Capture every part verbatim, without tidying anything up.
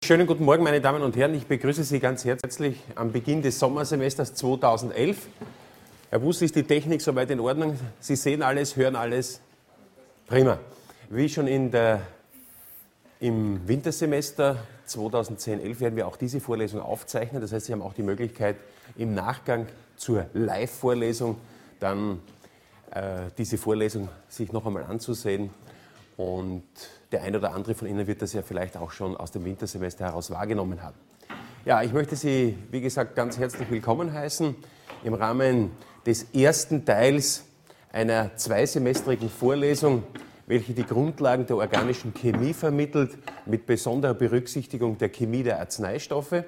Schönen guten Morgen, meine Damen und Herren. Ich begrüße Sie ganz herzlich am Beginn des Sommersemesters zweitausendelf. Herr Buß, ist die Technik soweit in Ordnung? Sie sehen alles, hören alles? Prima. Wie schon in der, im Wintersemester zweitausendzehn elf werden wir auch diese Vorlesung aufzeichnen. Das heißt, Sie haben auch die Möglichkeit, im Nachgang zur Live-Vorlesung dann äh, diese Vorlesung sich noch einmal anzusehen. Und der ein oder andere von Ihnen wird das ja vielleicht auch schon aus dem Wintersemester heraus wahrgenommen haben. Ja, ich möchte Sie, wie gesagt, ganz herzlich willkommen heißen im Rahmen des ersten Teils einer zweisemestrigen Vorlesung, welche die Grundlagen der organischen Chemie vermittelt, mit besonderer Berücksichtigung der Chemie der Arzneistoffe.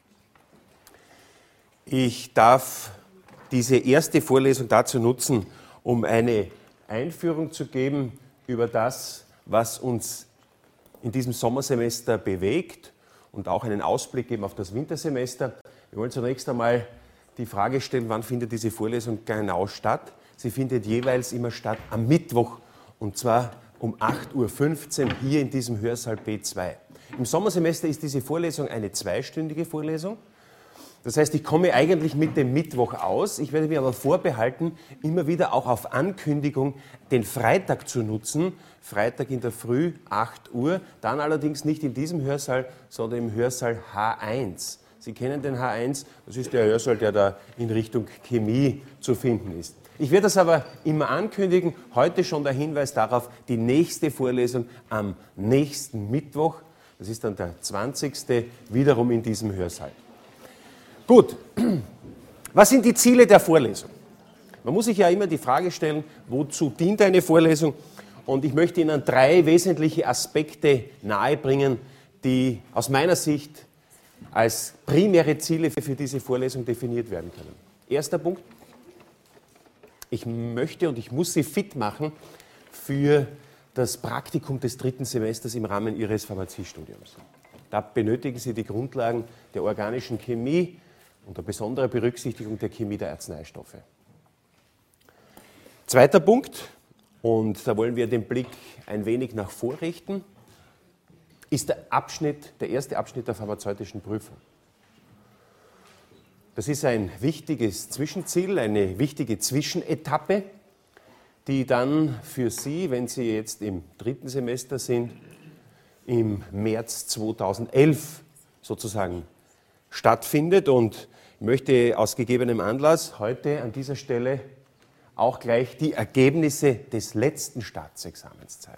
Ich darf diese erste Vorlesung dazu nutzen, um eine Einführung zu geben über das, was uns in diesem Sommersemester bewegt und auch einen Ausblick geben auf das Wintersemester. Wir wollen zunächst einmal die Frage stellen, wann findet diese Vorlesung genau statt? Sie findet jeweils immer statt am Mittwoch und zwar um acht Uhr fünfzehn hier in diesem Hörsaal B zwei. Im Sommersemester ist diese Vorlesung eine zweistündige Vorlesung. Das heißt, ich komme eigentlich mit dem Mittwoch aus. Ich werde mir aber vorbehalten, immer wieder auch auf Ankündigung den Freitag zu nutzen. Freitag in der Früh, acht Uhr. Dann allerdings nicht in diesem Hörsaal, sondern im Hörsaal H eins. Sie kennen den H eins, das ist der Hörsaal, der da in Richtung Chemie zu finden ist. Ich werde das aber immer ankündigen. Heute schon der Hinweis darauf, die nächste Vorlesung am nächsten Mittwoch. Das ist dann der zwanzigste wiederum in diesem Hörsaal. Gut, was sind die Ziele der Vorlesung? Man muss sich ja immer die Frage stellen, wozu dient eine Vorlesung? Und ich möchte Ihnen drei wesentliche Aspekte nahebringen, die aus meiner Sicht als primäre Ziele für diese Vorlesung definiert werden können. Erster Punkt, ich möchte und ich muss Sie fit machen für das Praktikum des dritten Semesters im Rahmen Ihres Pharmaziestudiums. Da benötigen Sie die Grundlagen der organischen Chemie, unter besonderer Berücksichtigung der Chemie der Arzneistoffe. Zweiter Punkt, und da wollen wir den Blick ein wenig nach vorrichten, ist der Abschnitt, der erste Abschnitt der pharmazeutischen Prüfung. Das ist ein wichtiges Zwischenziel, eine wichtige Zwischenetappe, die dann für Sie, wenn Sie jetzt im dritten Semester sind, im März zweitausendelf sozusagen stattfindet. Und ich möchte aus gegebenem Anlass heute an dieser Stelle auch gleich die Ergebnisse des letzten Staatsexamens zeigen.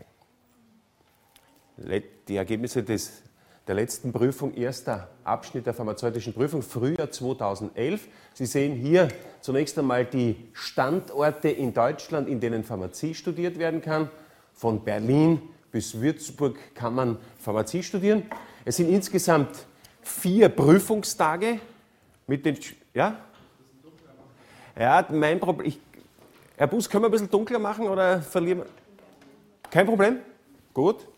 Die Ergebnisse des, der letzten Prüfung, erster Abschnitt der pharmazeutischen Prüfung, Frühjahr zweitausendelf. Sie sehen hier zunächst einmal die Standorte in Deutschland, in denen Pharmazie studiert werden kann. Von Berlin bis Würzburg kann man Pharmazie studieren. Es sind insgesamt vier Prüfungstage mit den... Ja? Ja, mein Problem... Ich, Herr Buß, können wir ein bisschen dunkler machen oder verlieren wir... Kein Problem? Gut.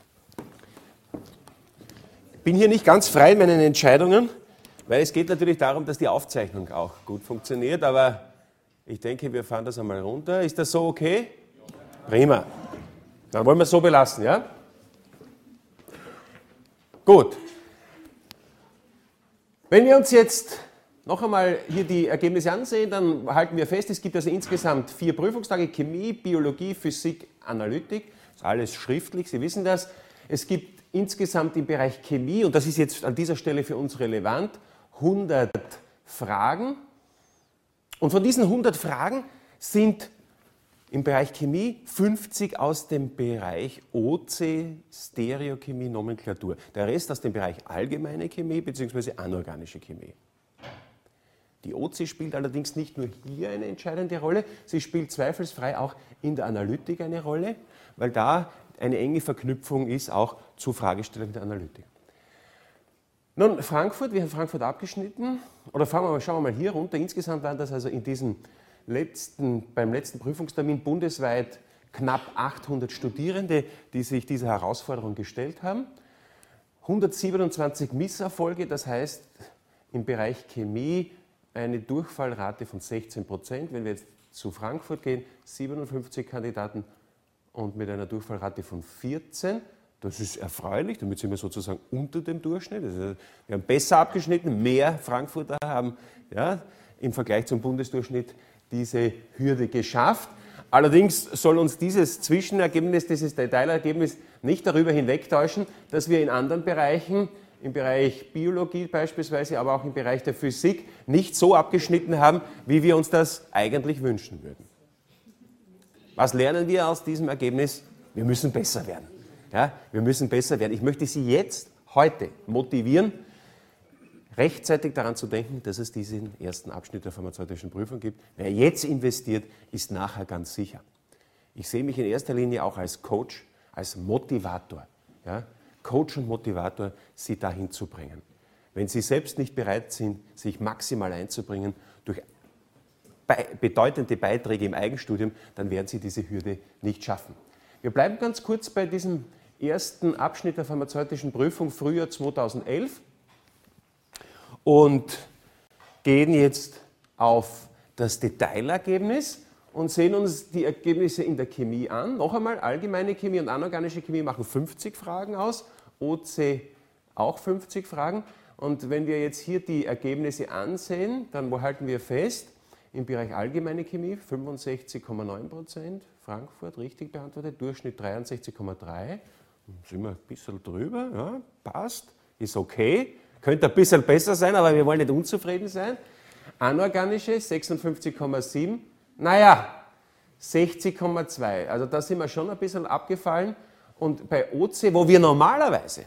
Ich bin hier nicht ganz frei in meinen Entscheidungen, weil es geht natürlich darum, dass die Aufzeichnung auch gut funktioniert, aber ich denke, wir fahren das einmal runter. Ist das so okay? Prima. Dann wollen wir es so belassen, ja? Gut. Wenn wir uns jetzt noch einmal hier die Ergebnisse ansehen, dann halten wir fest, es gibt also insgesamt vier Prüfungstage, Chemie, Biologie, Physik, Analytik. Das ist alles schriftlich, Sie wissen das. Es gibt insgesamt im Bereich Chemie, und das ist jetzt an dieser Stelle für uns relevant, hundert Fragen. Und von diesen hundert Fragen sind im Bereich Chemie fünfzig aus dem Bereich O C, Stereochemie, Nomenklatur. Der Rest aus dem Bereich allgemeine Chemie bzw. anorganische Chemie. Die O C spielt allerdings nicht nur hier eine entscheidende Rolle, sie spielt zweifelsfrei auch in der Analytik eine Rolle, weil da eine enge Verknüpfung ist auch zu Fragestellungen der Analytik. Nun, Frankfurt, wir haben Frankfurt abgeschnitten, oder fangen wir mal, schauen wir mal hier runter. Insgesamt waren das also in diesem letzten, beim letzten Prüfungstermin bundesweit knapp achthundert Studierende, die sich dieser Herausforderung gestellt haben. hundertsiebenundzwanzig Misserfolge, das heißt im Bereich Chemie eine Durchfallrate von sechzehn Prozent. Wenn wir jetzt zu Frankfurt gehen, siebenundfünfzig Kandidaten und mit einer Durchfallrate von vierzehn. Das ist erfreulich, damit sind wir sozusagen unter dem Durchschnitt. Also wir haben besser abgeschnitten, mehr Frankfurter haben ja, im Vergleich zum Bundesdurchschnitt diese Hürde geschafft. Allerdings soll uns dieses Zwischenergebnis, dieses Detailergebnis nicht darüber hinwegtäuschen, dass wir in anderen Bereichen, im Bereich Biologie beispielsweise, aber auch im Bereich der Physik, nicht so abgeschnitten haben, wie wir uns das eigentlich wünschen würden. Was lernen wir aus diesem Ergebnis? Wir müssen besser werden. Ja, wir müssen besser werden. Ich möchte Sie jetzt, heute motivieren, rechtzeitig daran zu denken, dass es diesen ersten Abschnitt der pharmazeutischen Prüfung gibt. Wer jetzt investiert, ist nachher ganz sicher. Ich sehe mich in erster Linie auch als Coach, als Motivator. Ja? Coach und Motivator, Sie dahin zu bringen. Wenn Sie selbst nicht bereit sind, sich maximal einzubringen durch bedeutende Beiträge im Eigenstudium, dann werden Sie diese Hürde nicht schaffen. Wir bleiben ganz kurz bei diesem ersten Abschnitt der pharmazeutischen Prüfung Frühjahr zweitausendelf und gehen jetzt auf das Detailergebnis und sehen uns die Ergebnisse in der Chemie an. Noch einmal, allgemeine Chemie und anorganische Chemie machen fünfzig Fragen aus, O C auch fünfzig Fragen. Und wenn wir jetzt hier die Ergebnisse ansehen, dann wo halten wir fest? Im Bereich allgemeine Chemie fünfundsechzig Komma neun Prozent, Frankfurt richtig beantwortet, Durchschnitt dreiundsechzig Komma drei. Sind wir ein bisschen drüber, ja, passt, ist okay. Könnte ein bisschen besser sein, aber wir wollen nicht unzufrieden sein. Anorganische sechsundfünfzig Komma sieben, naja, sechzig Komma zwei. Also da sind wir schon ein bisschen abgefallen. Und bei O C, wo wir normalerweise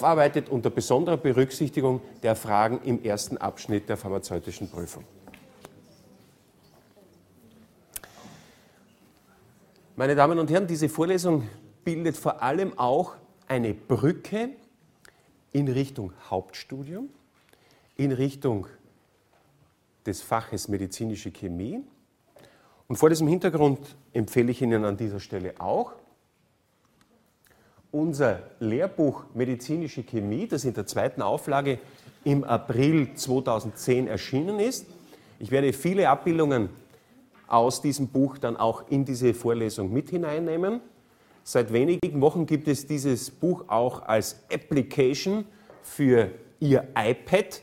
aufarbeitet unter besonderer Berücksichtigung der Fragen im ersten Abschnitt der pharmazeutischen Prüfung. Meine Damen und Herren, diese Vorlesung bildet vor allem auch eine Brücke in Richtung Hauptstudium, in Richtung des Faches medizinische Chemie. Und vor diesem Hintergrund empfehle ich Ihnen an dieser Stelle auch unser Lehrbuch Medizinische Chemie, das in der zweiten Auflage im April zweitausendzehn erschienen ist. Ich werde viele Abbildungen aus diesem Buch dann auch in diese Vorlesung mit hineinnehmen. Seit wenigen Wochen gibt es dieses Buch auch als Application für Ihr iPad.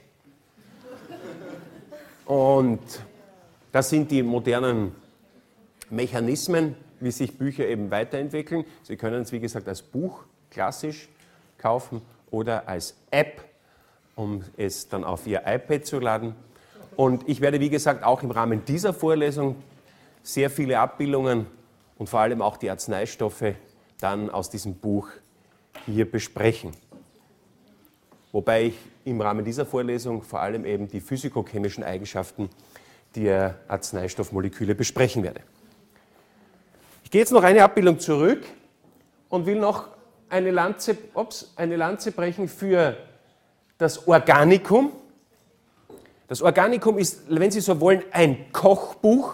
Und das sind die modernen Mechanismen, wie sich Bücher eben weiterentwickeln. Sie können es, wie gesagt, als Buch klassisch kaufen oder als App, um es dann auf Ihr iPad zu laden. Und ich werde, wie gesagt, auch im Rahmen dieser Vorlesung sehr viele Abbildungen und vor allem auch die Arzneistoffe dann aus diesem Buch hier besprechen. Wobei ich im Rahmen dieser Vorlesung vor allem eben die physikochemischen Eigenschaften der Arzneistoffmoleküle besprechen werde. Ich gehe jetzt noch eine Abbildung zurück und will noch eine Lanze, ups, eine Lanze brechen für das Organikum. Das Organikum ist, wenn Sie so wollen, ein Kochbuch.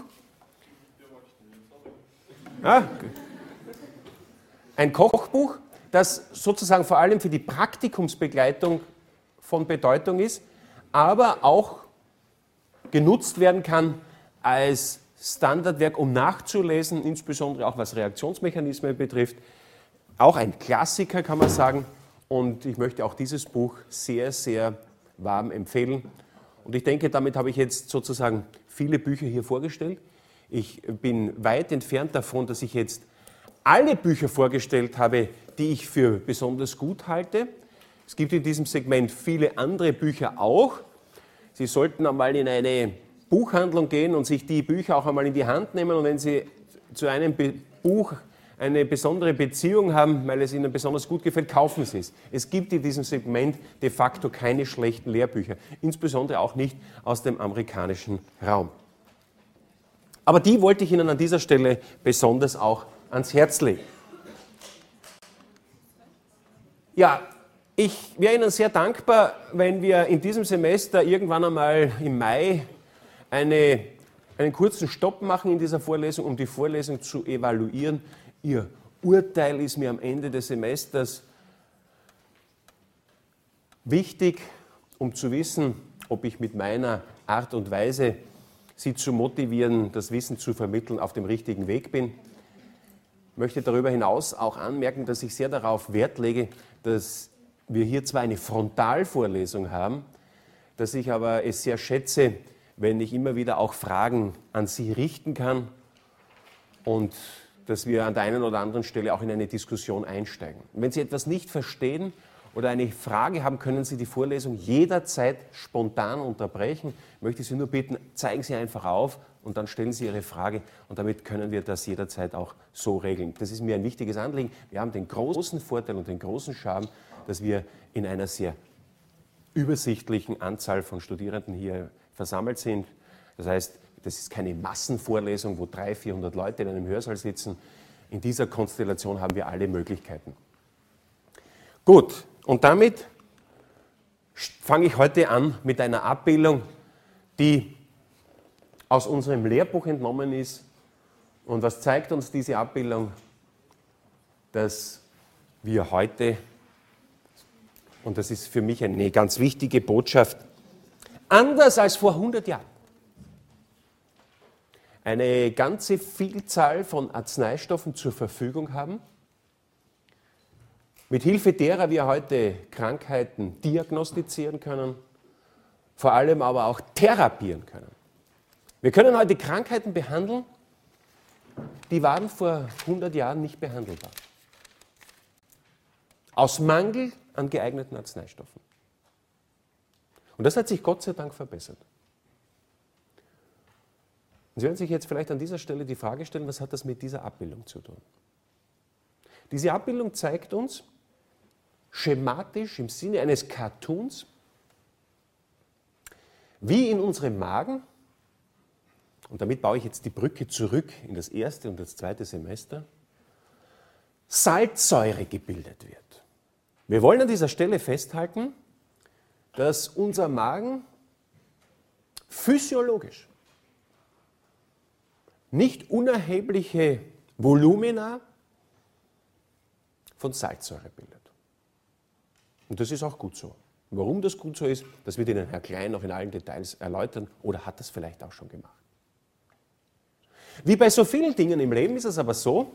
Ja, ein Kochbuch, das sozusagen vor allem für die Praktikumsbegleitung von Bedeutung ist, aber auch genutzt werden kann als Standardwerk, um nachzulesen, insbesondere auch was Reaktionsmechanismen betrifft. Auch ein Klassiker, kann man sagen. Und ich möchte auch dieses Buch sehr, sehr warm empfehlen. Und ich denke, damit habe ich jetzt sozusagen viele Bücher hier vorgestellt. Ich bin weit entfernt davon, dass ich jetzt alle Bücher vorgestellt habe, die ich für besonders gut halte. Es gibt in diesem Segment viele andere Bücher auch. Sie sollten einmal in eine Buchhandlung gehen und sich die Bücher auch einmal in die Hand nehmen. Und wenn Sie zu einem Buch eine besondere Beziehung haben, weil es Ihnen besonders gut gefällt, kaufen Sie es. Es gibt in diesem Segment de facto keine schlechten Lehrbücher, insbesondere auch nicht aus dem amerikanischen Raum. Aber die wollte ich Ihnen an dieser Stelle besonders auch ans Herz legen. Ja, ich wäre Ihnen sehr dankbar, wenn wir in diesem Semester irgendwann einmal im Mai eine, einen kurzen Stopp machen in dieser Vorlesung, um die Vorlesung zu evaluieren. Ihr Urteil ist mir am Ende des Semesters wichtig, um zu wissen, ob ich mit meiner Art und Weise, Sie zu motivieren, das Wissen zu vermitteln, auf dem richtigen Weg bin. Ich möchte darüber hinaus auch anmerken, dass ich sehr darauf Wert lege, dass wir hier zwar eine Frontalvorlesung haben, dass ich aber es sehr schätze, wenn ich immer wieder auch Fragen an Sie richten kann und dass wir an der einen oder anderen Stelle auch in eine Diskussion einsteigen. Und wenn Sie etwas nicht verstehen oder eine Frage haben, können Sie die Vorlesung jederzeit spontan unterbrechen. Ich möchte Sie nur bitten, zeigen Sie einfach auf und dann stellen Sie Ihre Frage und damit können wir das jederzeit auch so regeln. Das ist mir ein wichtiges Anliegen. Wir haben den großen Vorteil und den großen Charme, dass wir in einer sehr übersichtlichen Anzahl von Studierenden hier versammelt sind. Das heißt, das ist keine Massenvorlesung, wo dreihundert, vierhundert Leute in einem Hörsaal sitzen. In dieser Konstellation haben wir alle Möglichkeiten. Gut, und damit fange ich heute an mit einer Abbildung, die aus unserem Lehrbuch entnommen ist. Und was zeigt uns diese Abbildung? Dass wir heute, und das ist für mich eine ganz wichtige Botschaft, anders als vor hundert Jahren, eine ganze Vielzahl von Arzneistoffen zur Verfügung haben, mit Hilfe derer wir heute Krankheiten diagnostizieren können, vor allem aber auch therapieren können. Wir können heute Krankheiten behandeln, die waren vor hundert Jahren nicht behandelbar. Aus Mangel an geeigneten Arzneistoffen. Und das hat sich Gott sei Dank verbessert. Und Sie werden sich jetzt vielleicht an dieser Stelle die Frage stellen, was hat das mit dieser Abbildung zu tun? Diese Abbildung zeigt uns schematisch im Sinne eines Cartoons, wie in unserem Magen, und damit baue ich jetzt die Brücke zurück in das erste und das zweite Semester, Salzsäure gebildet wird. Wir wollen an dieser Stelle festhalten, dass unser Magen physiologisch nicht unerhebliche Volumina von Salzsäure bildet. Und das ist auch gut so. Warum das gut so ist, das wird Ihnen Herr Klein noch in allen Details erläutern oder hat das vielleicht auch schon gemacht. Wie bei so vielen Dingen im Leben ist es aber so,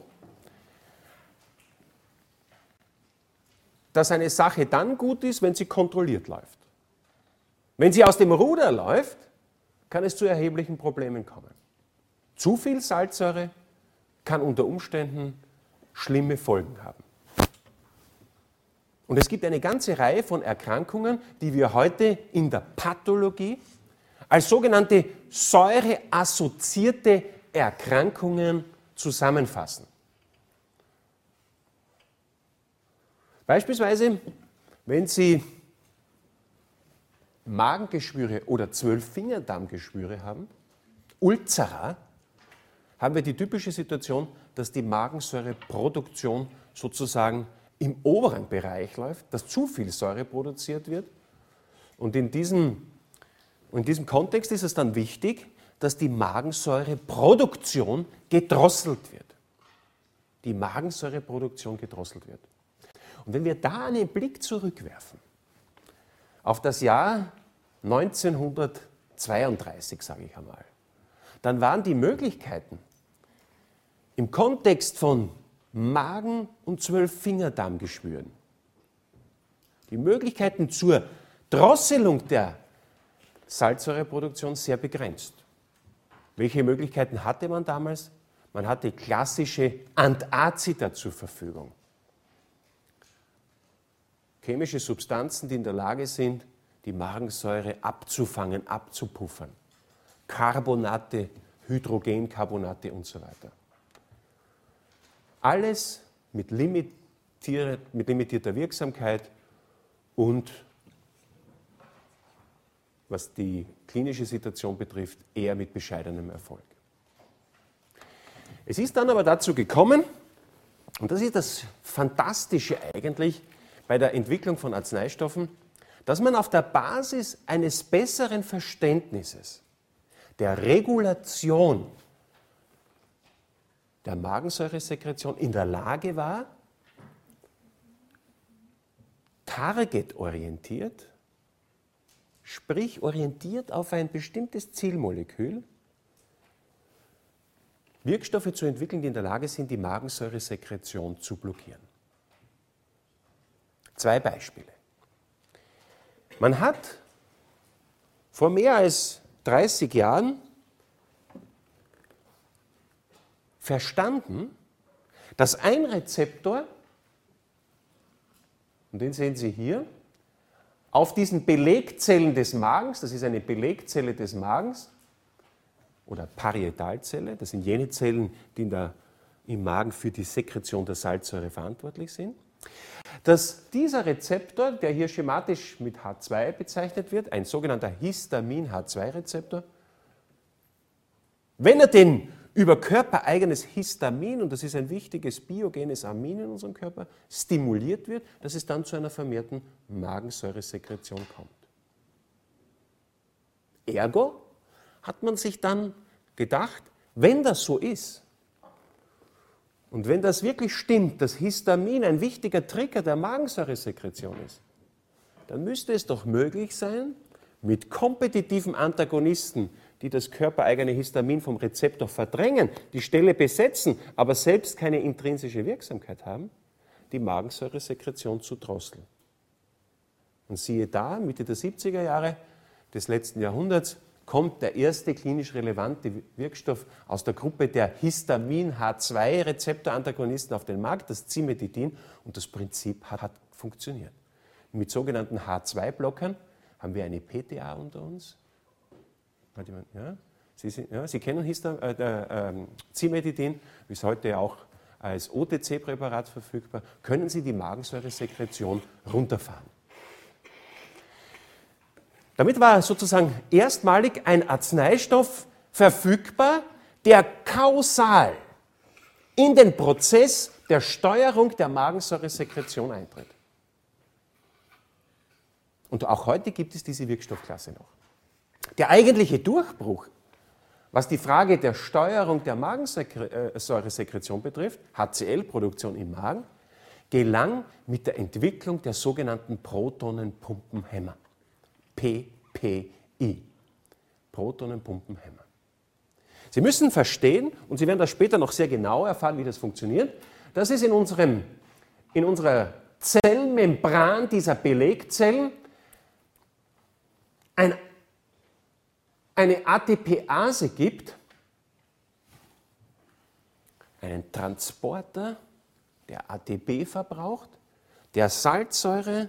dass eine Sache dann gut ist, wenn sie kontrolliert läuft. Wenn sie aus dem Ruder läuft, kann es zu erheblichen Problemen kommen. Zu viel Salzsäure kann unter Umständen schlimme Folgen haben. Und es gibt eine ganze Reihe von Erkrankungen, die wir heute in der Pathologie als sogenannte säureassoziierte Erkrankungen zusammenfassen. Beispielsweise, wenn Sie Magengeschwüre oder Zwölffingerdarmgeschwüre haben, Ulzera, haben wir die typische Situation, dass die Magensäureproduktion sozusagen im oberen Bereich läuft, dass zu viel Säure produziert wird. Und in diesem, in diesem Kontext ist es dann wichtig, dass die Magensäureproduktion gedrosselt wird. Die Magensäureproduktion gedrosselt wird. Und wenn wir da einen Blick zurückwerfen auf das Jahr neunzehnhundertzweiunddreißig, sage ich einmal, dann waren die Möglichkeiten im Kontext von Magen- und Zwölffingerdarmgeschwüren, die Möglichkeiten zur Drosselung der Salzsäureproduktion sehr begrenzt. Welche Möglichkeiten hatte man damals? Man hatte klassische Antazida zur Verfügung. Chemische Substanzen, die in der Lage sind, die Magensäure abzufangen, abzupuffern. Carbonate, Hydrogencarbonate und so weiter. Alles mit, limitier, mit limitierter Wirksamkeit und, was die klinische Situation betrifft, eher mit bescheidenem Erfolg. Es ist dann aber dazu gekommen, und das ist das Fantastische eigentlich bei der Entwicklung von Arzneistoffen, dass man auf der Basis eines besseren Verständnisses der Regulation der Magensäuresekretion in der Lage war, targetorientiert, sprich orientiert auf ein bestimmtes Zielmolekül, Wirkstoffe zu entwickeln, die in der Lage sind, die Magensäuresekretion zu blockieren. Zwei Beispiele. Man hat vor mehr als dreißig Jahren verstanden, dass ein Rezeptor, und den sehen Sie hier, auf diesen Belegzellen des Magens, das ist eine Belegzelle des Magens, oder Parietalzelle, das sind jene Zellen, die in der, im Magen für die Sekretion der Salzsäure verantwortlich sind, dass dieser Rezeptor, der hier schematisch mit H zwei bezeichnet wird, ein sogenannter Histamin-H zwei Rezeptor, wenn er den über körpereigenes Histamin, und das ist ein wichtiges biogenes Amin in unserem Körper, stimuliert wird, dass es dann zu einer vermehrten Magensäuresekretion kommt. Ergo hat man sich dann gedacht, wenn das so ist, und wenn das wirklich stimmt, dass Histamin ein wichtiger Trigger der Magensäuresekretion ist, dann müsste es doch möglich sein, mit kompetitiven Antagonisten, die das körpereigene Histamin vom Rezeptor verdrängen, die Stelle besetzen, aber selbst keine intrinsische Wirksamkeit haben, die Magensäuresekretion zu drosseln. Und siehe da, Mitte der siebziger Jahre des letzten Jahrhunderts kommt der erste klinisch relevante Wirkstoff aus der Gruppe der Histamin-H zwei Rezeptorantagonisten auf den Markt, das Cimetidin, und das Prinzip hat, hat funktioniert. Mit sogenannten H zwei Blockern haben wir eine P T A unter uns. Ja, Sie, ja, Sie kennen Histam, äh, äh, Cimetidin, ist heute auch als O T C-Präparat verfügbar, können Sie die Magensäuresekretion runterfahren. Damit war sozusagen erstmalig ein Arzneistoff verfügbar, der kausal in den Prozess der Steuerung der Magensäuresekretion eintritt. Und auch heute gibt es diese Wirkstoffklasse noch. Der eigentliche Durchbruch, was die Frage der Steuerung der Magensäuresekretion betrifft, H C L-Produktion im Magen, gelang mit der Entwicklung der sogenannten Protonenpumpenhemmer. P P I. Protonenpumpenhemmer. Sie müssen verstehen, und Sie werden das später noch sehr genau erfahren, wie das funktioniert, dass es in, unserem, in unserer Zellmembran dieser Belegzellen ein, eine ATPase gibt, einen Transporter, der A T P verbraucht, der Salzsäure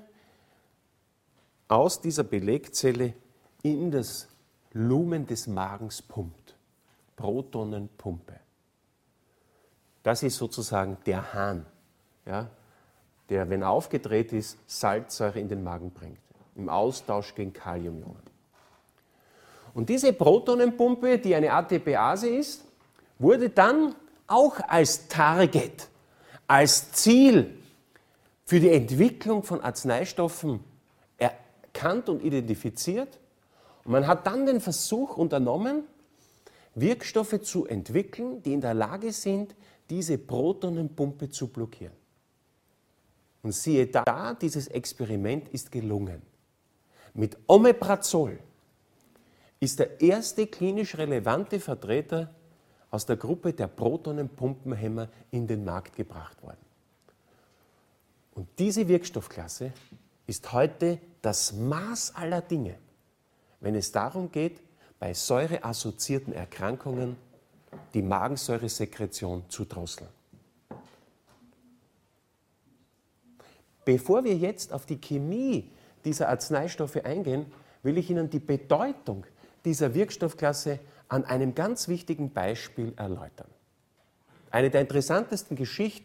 aus dieser Belegzelle in das Lumen des Magens pumpt. Protonenpumpe. Das ist sozusagen der Hahn, ja, der, wenn er aufgedreht ist, Salzsäure in den Magen bringt, im Austausch gegen Kaliumionen. Und diese Protonenpumpe, die eine ATPase ist, wurde dann auch als Target, als Ziel für die Entwicklung von Arzneistoffen erkannt und identifiziert. Und man hat dann den Versuch unternommen, Wirkstoffe zu entwickeln, die in der Lage sind, diese Protonenpumpe zu blockieren. Und siehe da, dieses Experiment ist gelungen. Mit Omeprazol ist der erste klinisch relevante Vertreter aus der Gruppe der Protonenpumpenhemmer in den Markt gebracht worden. Und diese Wirkstoffklasse ist heute das Maß aller Dinge, wenn es darum geht, bei säureassoziierten Erkrankungen die Magensäuresekretion zu drosseln. Bevor wir jetzt auf die Chemie dieser Arzneistoffe eingehen, will ich Ihnen die Bedeutung dieser Wirkstoffklasse an einem ganz wichtigen Beispiel erläutern. Eine der interessantesten Geschichten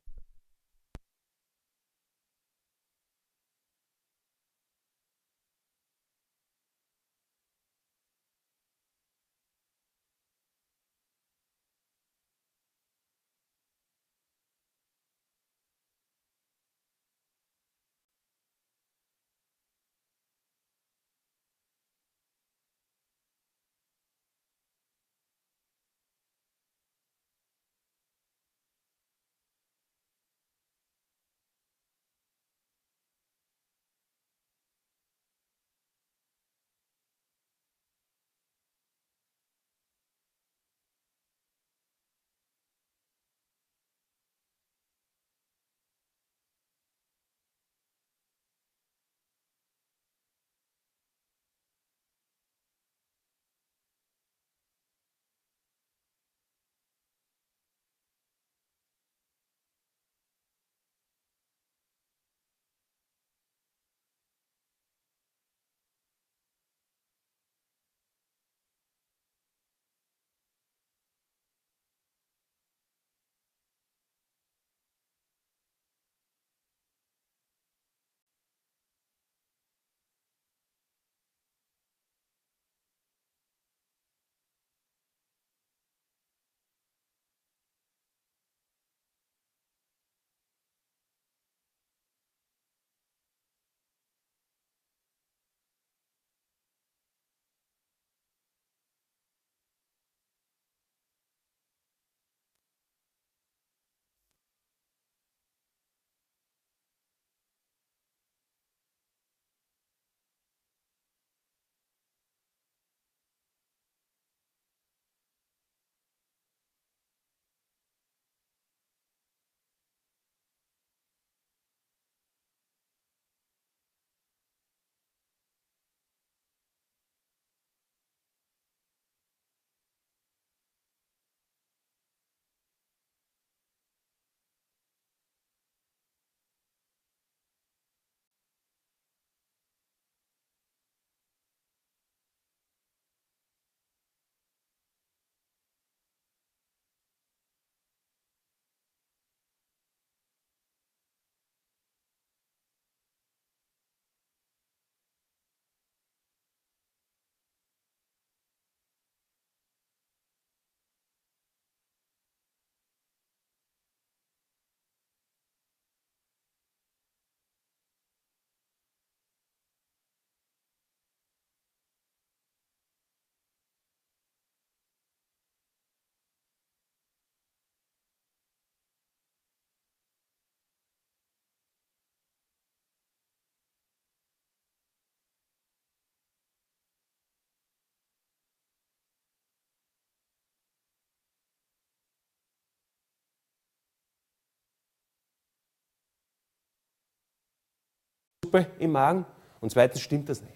Suppe im Magen und zweitens stimmt das nicht.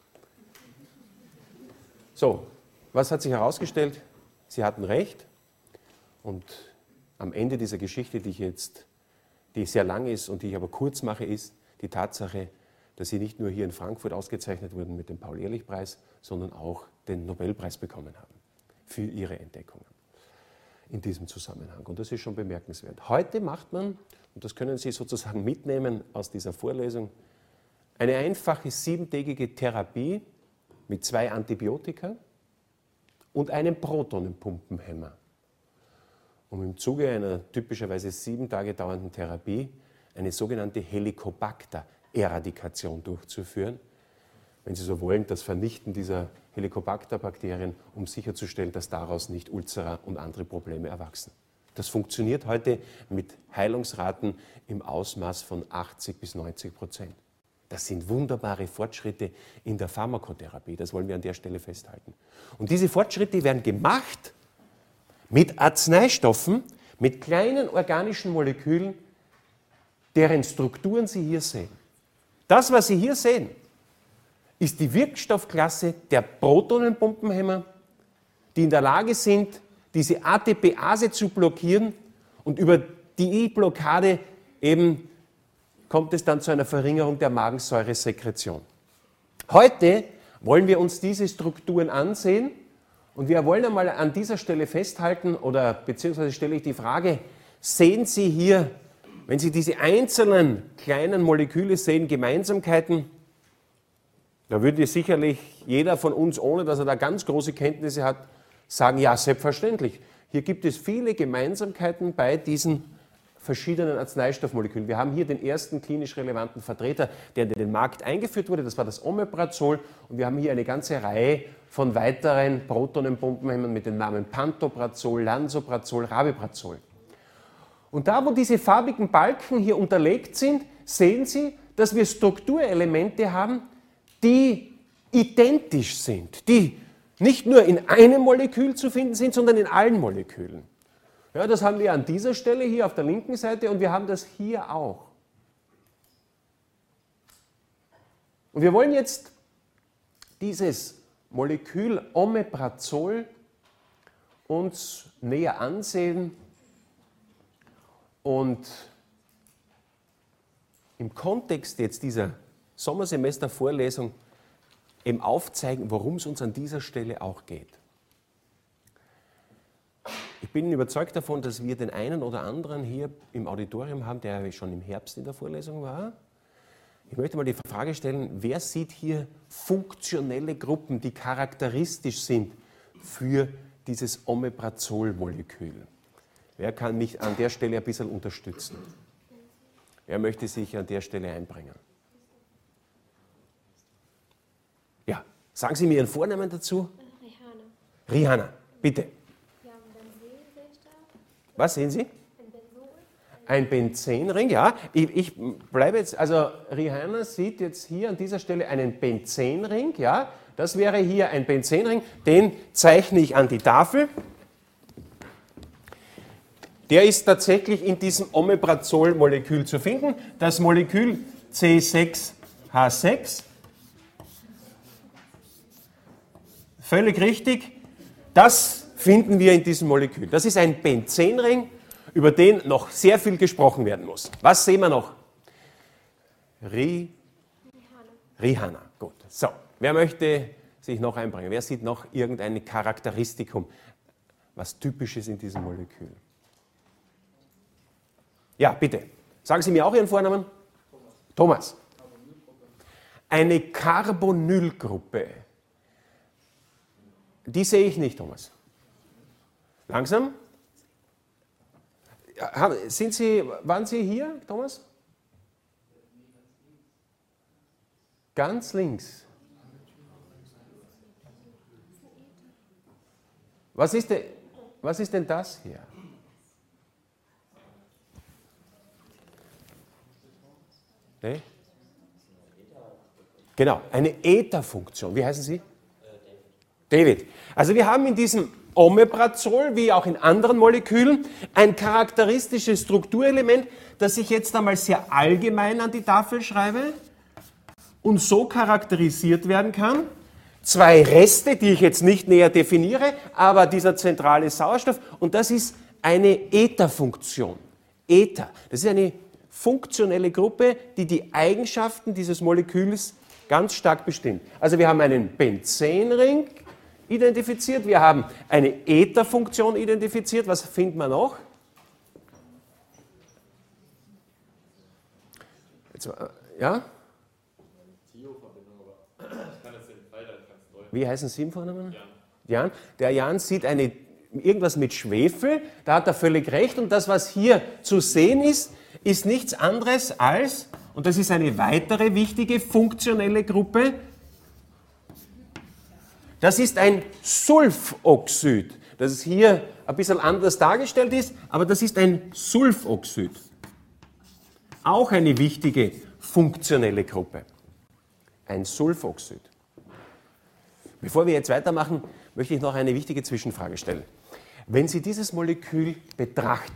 So, was hat sich herausgestellt? Sie hatten recht und am Ende dieser Geschichte, die ich jetzt, die sehr lang ist und die ich aber kurz mache, ist die Tatsache, dass Sie nicht nur hier in Frankfurt ausgezeichnet wurden mit dem Paul-Ehrlich-Preis, sondern auch den Nobelpreis bekommen haben für Ihre Entdeckungen in diesem Zusammenhang. Und das ist schon bemerkenswert. Heute macht man, und das können Sie sozusagen mitnehmen aus dieser Vorlesung, eine einfache siebentägige Therapie mit zwei Antibiotika und einem Protonenpumpenhemmer, um im Zuge einer typischerweise sieben Tage dauernden Therapie eine sogenannte Helicobacter-Eradikation durchzuführen. Wenn Sie so wollen, das Vernichten dieser Helicobacter-Bakterien, um sicherzustellen, dass daraus nicht Ulzera und andere Probleme erwachsen. Das funktioniert heute mit Heilungsraten im Ausmaß von achtzig bis neunzig Prozent. Das sind wunderbare Fortschritte in der Pharmakotherapie, das wollen wir an der Stelle festhalten. Und diese Fortschritte werden gemacht mit Arzneistoffen, mit kleinen organischen Molekülen, deren Strukturen Sie hier sehen. Das, was Sie hier sehen, ist die Wirkstoffklasse der Protonenpumpenhemmer, die in der Lage sind, diese A T P-Ase zu blockieren und über die Blockade eben kommt es dann zu einer Verringerung der Magensäuresekretion. Heute wollen wir uns diese Strukturen ansehen und wir wollen einmal an dieser Stelle festhalten, oder beziehungsweise stelle ich die Frage, sehen Sie hier, wenn Sie diese einzelnen kleinen Moleküle sehen, Gemeinsamkeiten? Da würde sicherlich jeder von uns, ohne dass er da ganz große Kenntnisse hat, sagen, ja, selbstverständlich. Hier gibt es viele Gemeinsamkeiten bei diesen verschiedenen Arzneistoffmolekülen. Wir haben hier den ersten klinisch relevanten Vertreter, der in den Markt eingeführt wurde, das war das Omeprazol, und wir haben hier eine ganze Reihe von weiteren Protonenpumpenhemmern mit den Namen Pantoprazol, Lansoprazol, Rabeprazol. Und da, wo diese farbigen Balken hier unterlegt sind, sehen Sie, dass wir Strukturelemente haben, die identisch sind, die nicht nur in einem Molekül zu finden sind, sondern in allen Molekülen. Ja, das haben wir an dieser Stelle hier auf der linken Seite und wir haben das hier auch. Und wir wollen jetzt dieses Molekül Omeprazol uns näher ansehen und im Kontext jetzt dieser Sommersemester-Vorlesung eben aufzeigen, worum es uns an dieser Stelle auch geht. Ich bin überzeugt davon, dass wir den einen oder anderen hier im Auditorium haben, der schon im Herbst in der Vorlesung war. Ich möchte mal die Frage stellen, wer sieht hier funktionelle Gruppen, die charakteristisch sind für dieses Omeprazol-Molekül? Wer kann mich an der Stelle ein bisschen unterstützen? Wer möchte sich an der Stelle einbringen? Ja, sagen Sie mir Ihren Vornamen dazu. Rihanna. Rihanna, bitte. Ja, ein Benzol sehe ich da. Was sehen Sie? Ein Benzol. Ein Benzenring, ja. Ich, ich bleibe jetzt, also Rihanna sieht jetzt hier an dieser Stelle einen Benzenring, ja. Das wäre hier ein Benzenring, den zeichne ich an die Tafel. Der ist tatsächlich in diesem Omeprazol-Molekül zu finden. Das Molekül C sechs H sechs. Völlig richtig. Das finden wir in diesem Molekül. Das ist ein Benzenring, über den noch sehr viel gesprochen werden muss. Was sehen wir noch? Ri Rihanna. Gut. So, wer möchte sich noch einbringen? Wer sieht noch irgendein Charakteristikum, was typisches in diesem Molekül? Ja, bitte. Sagen Sie mir auch Ihren Vornamen? Thomas. Thomas. Eine Carbonylgruppe. Die sehe ich nicht, Thomas. Langsam. Sind Sie, waren Sie hier, Thomas? Ganz links. Was ist denn, was ist denn das hier? Nee? Genau, eine Etherfunktion. Wie heißen Sie? David. Also wir haben in diesem Omeprazol, wie auch in anderen Molekülen, ein charakteristisches Strukturelement, das ich jetzt einmal sehr allgemein an die Tafel schreibe. und so charakterisiert werden kann. Zwei Reste, die ich jetzt nicht näher definiere, aber dieser zentrale Sauerstoff, und das ist eine Etherfunktion. Ether, das ist eine funktionelle Gruppe, die die Eigenschaften dieses Moleküls ganz stark bestimmt. Also wir haben einen Benzenring identifiziert, wir haben eine Etherfunktion identifiziert. Was finden wir noch? Jetzt, ja? Wie heißen Sie im Vornamen? Jan. Jan. Der Jan sieht eine, irgendwas mit Schwefel, da hat er völlig recht. Und das, was hier zu sehen ist, ist nichts anderes als, und das ist eine weitere wichtige funktionelle Gruppe, das ist ein Sulfoxid, das ist hier ein bisschen anders dargestellt ist, aber das ist ein Sulfoxid. Auch eine wichtige funktionelle Gruppe. Ein Sulfoxid. Bevor wir jetzt weitermachen, möchte ich noch eine wichtige Zwischenfrage stellen. Wenn Sie dieses Molekül betrachten,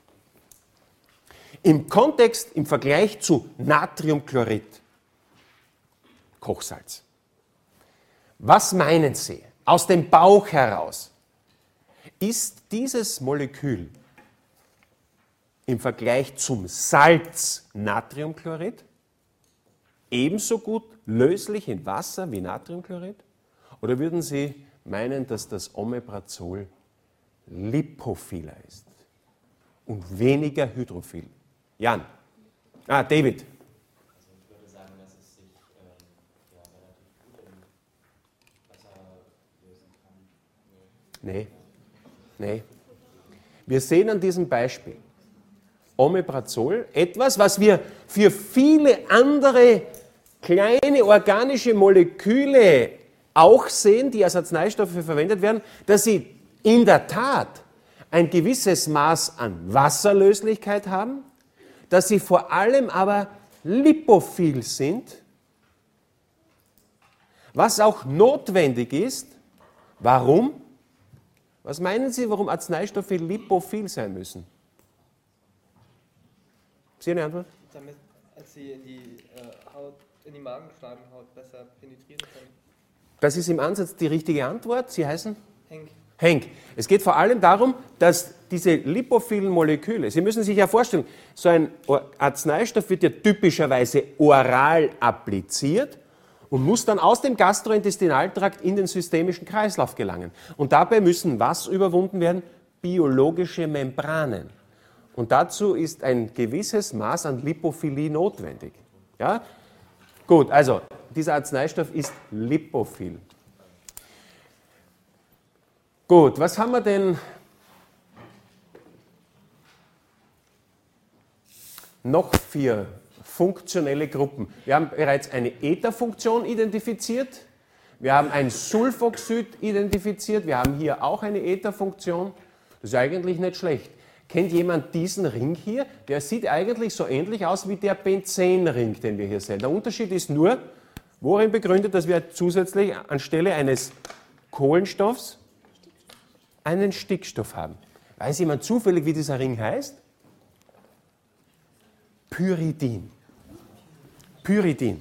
im Kontext, im Vergleich zu Natriumchlorid, Kochsalz, was meinen Sie aus dem Bauch heraus? Ist dieses Molekül im Vergleich zum Salz Natriumchlorid ebenso gut löslich in Wasser wie Natriumchlorid? Oder würden Sie meinen, dass das Omeprazol lipophiler ist und weniger hydrophil? Jan. Ah, David. Also ich würde sagen, dass es sich ähm, ja, relativ gut im Wasser lösen kann. Nee. Nee. Wir sehen an diesem Beispiel Omeprazol etwas, was wir für viele andere kleine organische Moleküle auch sehen, die als Arzneistoffe verwendet werden, dass sie in der Tat ein gewisses Maß an Wasserlöslichkeit haben, dass sie vor allem aber lipophil sind, was auch notwendig ist. Warum? Was meinen Sie, warum Arzneistoffe lipophil sein müssen? Sie eine Antwort? Damit sie in die äh, Haut, in die Magenschleimhaut besser penetrieren können. Das ist im Ansatz die richtige Antwort. Sie heißen? Henk. Henk. Es geht vor allem darum, dass diese lipophilen Moleküle, Sie müssen sich ja vorstellen, so ein Arzneistoff wird ja typischerweise oral appliziert und muss dann aus dem Gastrointestinaltrakt in den systemischen Kreislauf gelangen. Und dabei müssen was überwunden werden? Biologische Membranen. Und dazu ist ein gewisses Maß an Lipophilie notwendig. Ja? Gut, also dieser Arzneistoff ist lipophil. Gut, was haben wir denn noch für funktionelle Gruppen? Wir haben bereits eine Etherfunktion identifiziert, wir haben ein Sulfoxid identifiziert, wir haben hier auch eine Etherfunktion. Das ist eigentlich nicht schlecht. Kennt jemand diesen Ring hier? Der sieht eigentlich so ähnlich aus wie der Benzenring, den wir hier sehen. Der Unterschied ist nur, worin begründet, dass wir zusätzlich anstelle eines Kohlenstoffs einen Stickstoff haben. Weiß jemand zufällig, wie dieser Ring heißt? Pyridin. Pyridin.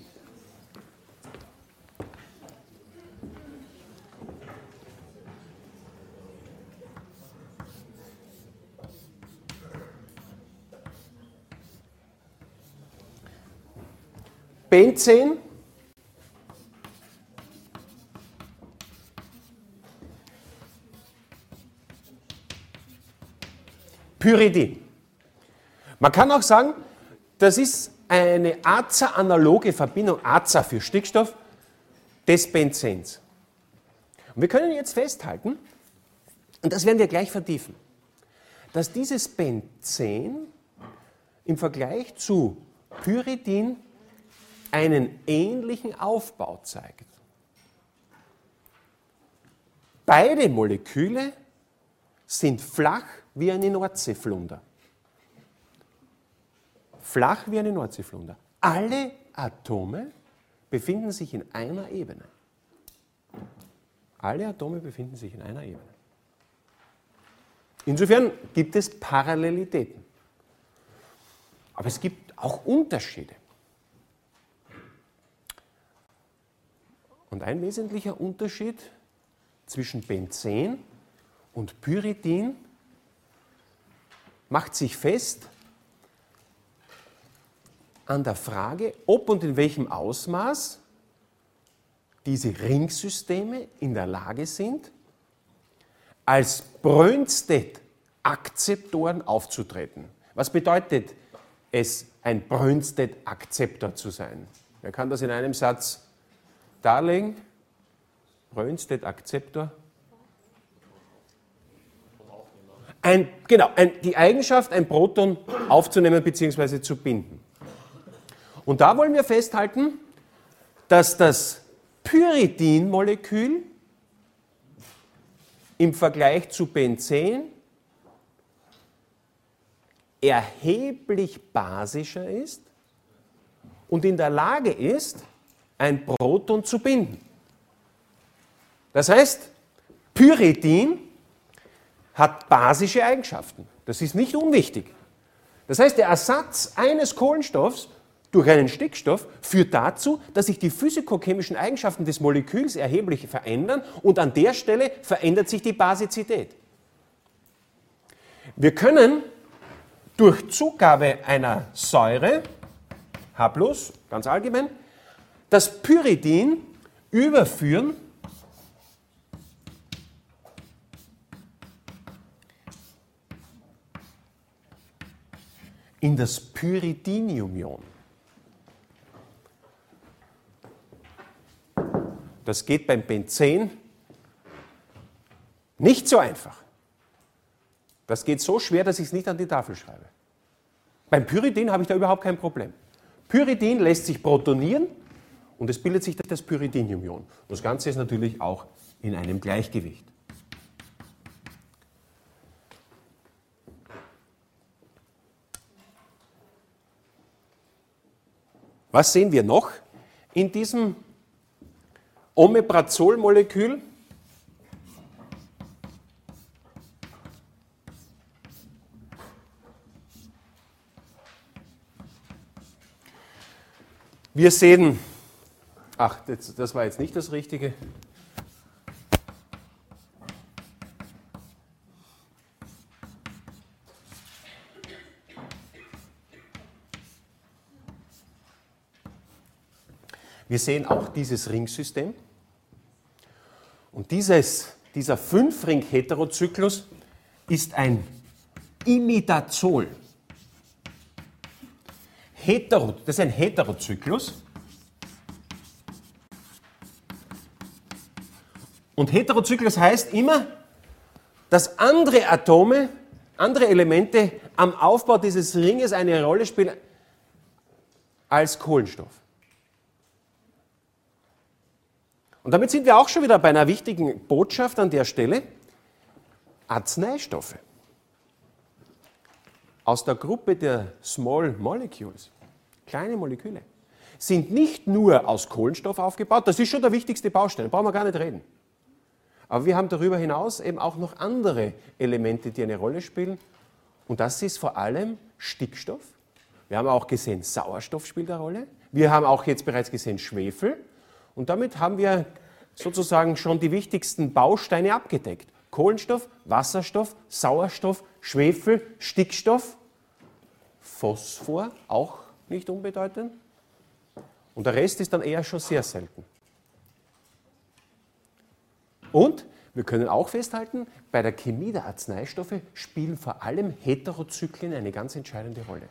Benzen. Pyridin. Man kann auch sagen, das ist eine Aza-analoge Verbindung, Aza für Stickstoff, des Benzens. Und wir können jetzt festhalten, und das werden wir gleich vertiefen, dass dieses Benzen im Vergleich zu Pyridin einen ähnlichen Aufbau zeigt. Beide Moleküle sind flach wie eine Nordseeflunder. Flach wie eine Nordseeflunder. Alle Atome befinden sich in einer Ebene. Alle Atome befinden sich in einer Ebene. Insofern gibt es Parallelitäten. Aber es gibt auch Unterschiede. Und ein wesentlicher Unterschied zwischen Benzen und Pyridin macht sich fest an der Frage, ob und in welchem Ausmaß diese Ringsysteme in der Lage sind, als Brønsted-Akzeptoren aufzutreten. Was bedeutet es, ein Brønsted-Akzeptor zu sein? Wer kann das in einem Satz darlegen? Brønsted-Akzeptor? Ein, genau, ein, die Eigenschaft, ein Proton aufzunehmen bzw. zu binden. Und da wollen wir festhalten, dass das Pyridin-Molekül im Vergleich zu Benzen erheblich basischer ist und in der Lage ist, ein Proton zu binden. Das heißt, Pyridin hat basische Eigenschaften. Das ist nicht unwichtig. Das heißt, der Ersatz eines Kohlenstoffs durch einen Stickstoff führt dazu, dass sich die physikochemischen Eigenschaften des Moleküls erheblich verändern und an der Stelle verändert sich die Basizität. Wir können durch Zugabe einer Säure, H+, ganz allgemein, das Pyridin überführen in das Pyridiniumion. Das geht beim Benzen nicht so einfach. Das geht so schwer, dass ich es nicht an die Tafel schreibe. Beim Pyridin habe ich da überhaupt kein Problem. Pyridin lässt sich protonieren und es bildet sich das Pyridiniumion. Das Ganze ist natürlich auch in einem Gleichgewicht. Was sehen wir noch in diesem Omeprazol-Molekül? Wir sehen, ach, das, das war jetzt nicht das Richtige. Wir sehen auch dieses Ringsystem. Und dieses, dieser Fünf-Ring-Heterozyklus ist ein Imidazol. Hetero, das ist ein Heterozyklus. Und Heterozyklus heißt immer, dass andere Atome, andere Elemente am Aufbau dieses Ringes eine Rolle spielen als Kohlenstoff. Und damit sind wir auch schon wieder bei einer wichtigen Botschaft an der Stelle. Arzneistoffe aus der Gruppe der Small Molecules, kleine Moleküle, sind nicht nur aus Kohlenstoff aufgebaut, das ist schon der wichtigste Baustein, da brauchen wir gar nicht reden. Aber wir haben darüber hinaus eben auch noch andere Elemente, die eine Rolle spielen. Und das ist vor allem Stickstoff. Wir haben auch gesehen, Sauerstoff spielt eine Rolle. Wir haben auch jetzt bereits gesehen, Schwefel. Und damit haben wir sozusagen schon die wichtigsten Bausteine abgedeckt. Kohlenstoff, Wasserstoff, Sauerstoff, Schwefel, Stickstoff, Phosphor, auch nicht unbedeutend. Und der Rest ist dann eher schon sehr selten. Und wir können auch festhalten, bei der Chemie der Arzneistoffe spielen vor allem Heterozyklen eine ganz entscheidende Rolle.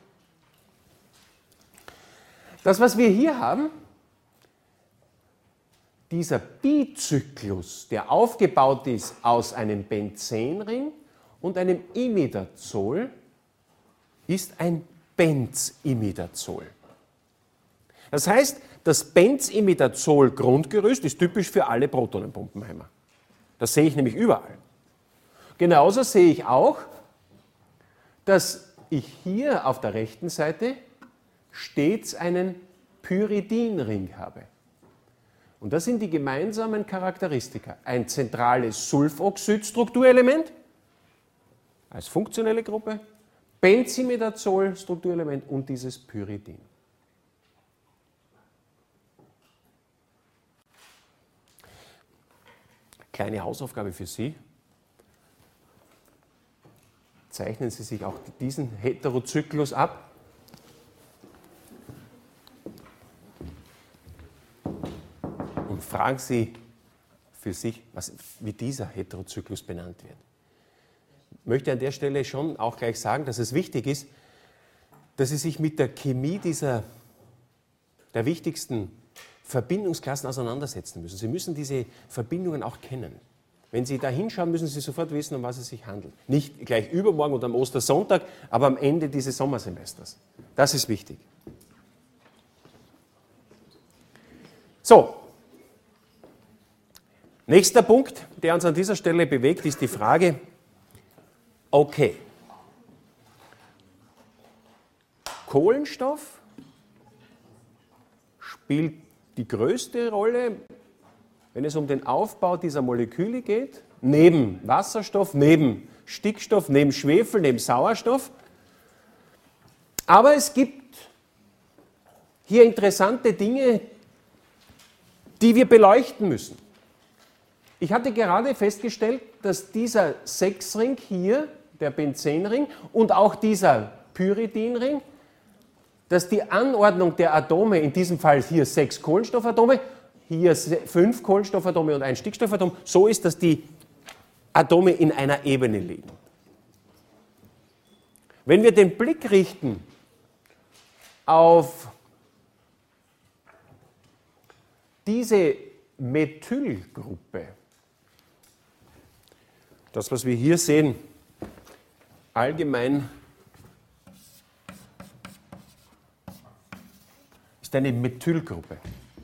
Das, was wir hier haben, dieser Bizyklus, der aufgebaut ist aus einem Benzenring und einem Imidazol, ist ein Benzimidazol. Das heißt, das Benzimidazol-Grundgerüst ist typisch für alle Protonenpumpenheimer. Das sehe ich nämlich überall. Genauso sehe ich auch, dass ich hier auf der rechten Seite stets einen Pyridinring habe. Und das sind die gemeinsamen Charakteristika. Ein zentrales Sulfoxid-Strukturelement als funktionelle Gruppe, Benzimidazol-Strukturelement und dieses Pyridin. Kleine Hausaufgabe für Sie. Zeichnen Sie sich auch diesen Heterozyklus ab. Und fragen Sie für sich, was, wie dieser Heterozyklus benannt wird. Ich möchte an der Stelle schon auch gleich sagen, dass es wichtig ist, dass Sie sich mit der Chemie dieser, der wichtigsten Verbindungsklassen auseinandersetzen müssen. Sie müssen diese Verbindungen auch kennen. Wenn Sie da hinschauen, müssen Sie sofort wissen, um was es sich handelt. Nicht gleich übermorgen oder am Ostersonntag, aber am Ende dieses Sommersemesters. Das ist wichtig. So, nächster Punkt, der uns an dieser Stelle bewegt, ist die Frage, okay, Kohlenstoff spielt die größte Rolle, wenn es um den Aufbau dieser Moleküle geht, neben Wasserstoff, neben Stickstoff, neben Schwefel, neben Sauerstoff. Aber es gibt hier interessante Dinge, die wir beleuchten müssen. Ich hatte gerade festgestellt, dass dieser Sechsring hier, der Benzenring, und auch dieser Pyridinring, dass die Anordnung der Atome, in diesem Fall hier sechs Kohlenstoffatome, hier fünf Kohlenstoffatome und ein Stickstoffatom, so ist, dass die Atome in einer Ebene liegen. Wenn wir den Blick richten auf diese Methylgruppe, das, was wir hier sehen, allgemein ist eine Methylgruppe.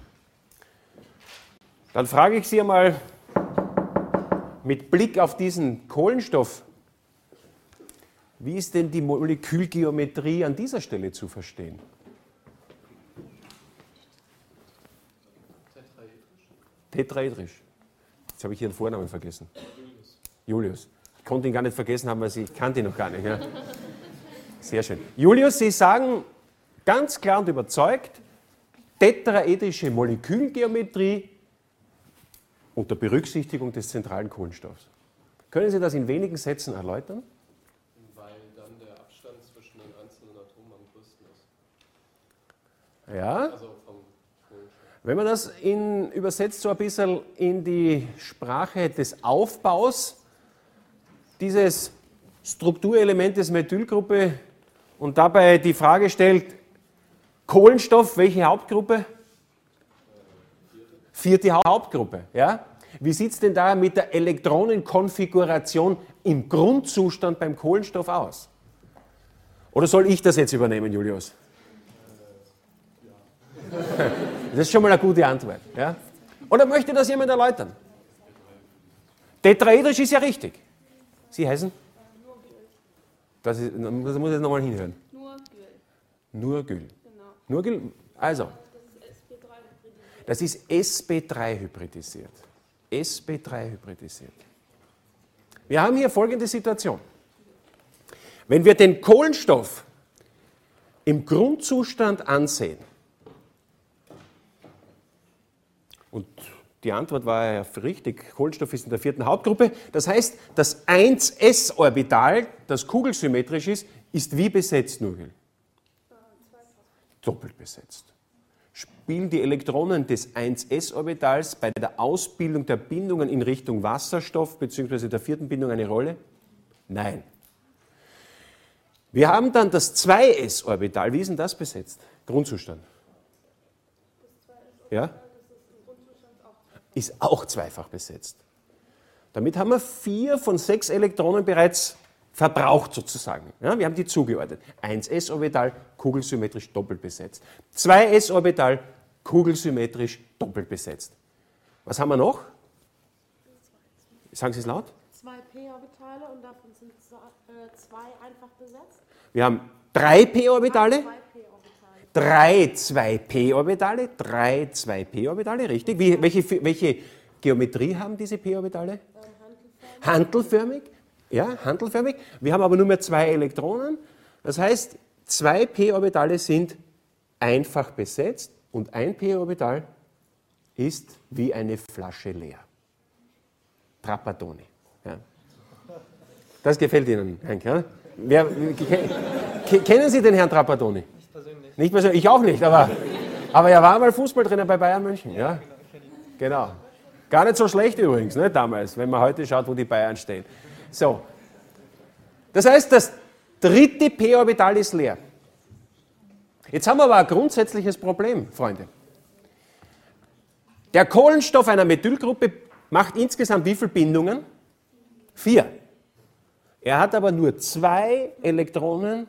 Dann frage ich Sie einmal mit Blick auf diesen Kohlenstoff, wie ist denn die Molekülgeometrie an dieser Stelle zu verstehen? Tetraedrisch. Jetzt habe ich Ihren Vornamen vergessen. Julius. Julius. Ich konnte ihn gar nicht vergessen haben, weil ich kannte ihn noch gar nicht. Ja? Sehr schön. Julius, Sie sagen ganz klar und überzeugt, tetraedrische Molekülgeometrie unter Berücksichtigung des zentralen Kohlenstoffs. Können Sie das in wenigen Sätzen erläutern? Weil dann der Abstand zwischen den einzelnen Atomen am größten ist. Ja. Also vom Kohlenstoff. Wenn man das in, übersetzt so ein bisschen in die Sprache des Aufbaus dieses Strukturelementes Methylgruppe und dabei die Frage stellt, Kohlenstoff, welche Hauptgruppe? Vierte Hauptgruppe. Ja? Wie sieht es denn da mit der Elektronenkonfiguration im Grundzustand beim Kohlenstoff aus? Oder soll ich das jetzt übernehmen, Julius? Das ist schon mal eine gute Antwort. Ja? Oder möchte das jemand erläutern? Tetraedrisch ist ja richtig. Sie heißen? Das, ist, das muss ich jetzt nochmal hinhören. Nur Gyl. Nur Gyl. Genau. Nur Gyl. Also, Das ist S P drei hybridisiert. das ist S P drei hybridisiert. S P drei hybridisiert. Wir haben hier folgende Situation. Wenn wir den Kohlenstoff im Grundzustand ansehen, und die Antwort war ja richtig, Kohlenstoff ist in der vierten Hauptgruppe, das heißt, das eins s Orbital, das kugelsymmetrisch ist, ist wie besetzt, Nurgül? Doppelt besetzt. Spielen die Elektronen des eins s Orbitals bei der Ausbildung der Bindungen in Richtung Wasserstoff bzw. der vierten Bindung eine Rolle? Nein. Wir haben dann das zwei s Orbital. Wie ist denn das besetzt? Grundzustand. Ja? Ist auch zweifach besetzt. Damit haben wir vier von sechs Elektronen bereits verbraucht sozusagen. Ja, wir haben die zugeordnet. eins s Orbital, kugelsymmetrisch doppelt besetzt. zwei s Orbital, kugelsymmetrisch doppelt besetzt. Was haben wir noch? Sagen Sie es laut. Zwei p-Orbitale und davon sind äh, zwei einfach besetzt. Wir haben drei p-Orbitale. Zwei p-Orbitale. Drei zwei p-Orbitale. Drei zwei p-Orbitale, richtig. Wie, welche, welche Geometrie haben diese p-Orbitale? Ähm, handelförmig. Handelförmig. Ja, handelförmig. Wir haben aber nur mehr zwei Elektronen. Das heißt, zwei p-Orbitale sind einfach besetzt und ein p-Orbital ist wie eine Flasche leer. Trapattoni. Ja. Das gefällt Ihnen, Henk, ja? Wer, ke, kennen Sie den Herrn Trapattoni? Nicht persönlich. Nicht persönlich, ich auch nicht, aber, aber er war mal Fußballtrainer bei Bayern München. Ja? Genau, ich kenne ihn. Genau. Gar nicht so schlecht übrigens, ne, damals, wenn man heute schaut, wo die Bayern stehen. So. Das heißt, das dritte p-Orbital ist leer. Jetzt haben wir aber ein grundsätzliches Problem, Freunde. Der Kohlenstoff einer Methylgruppe macht insgesamt wie viele Bindungen? Vier. Er hat aber nur zwei Elektronen,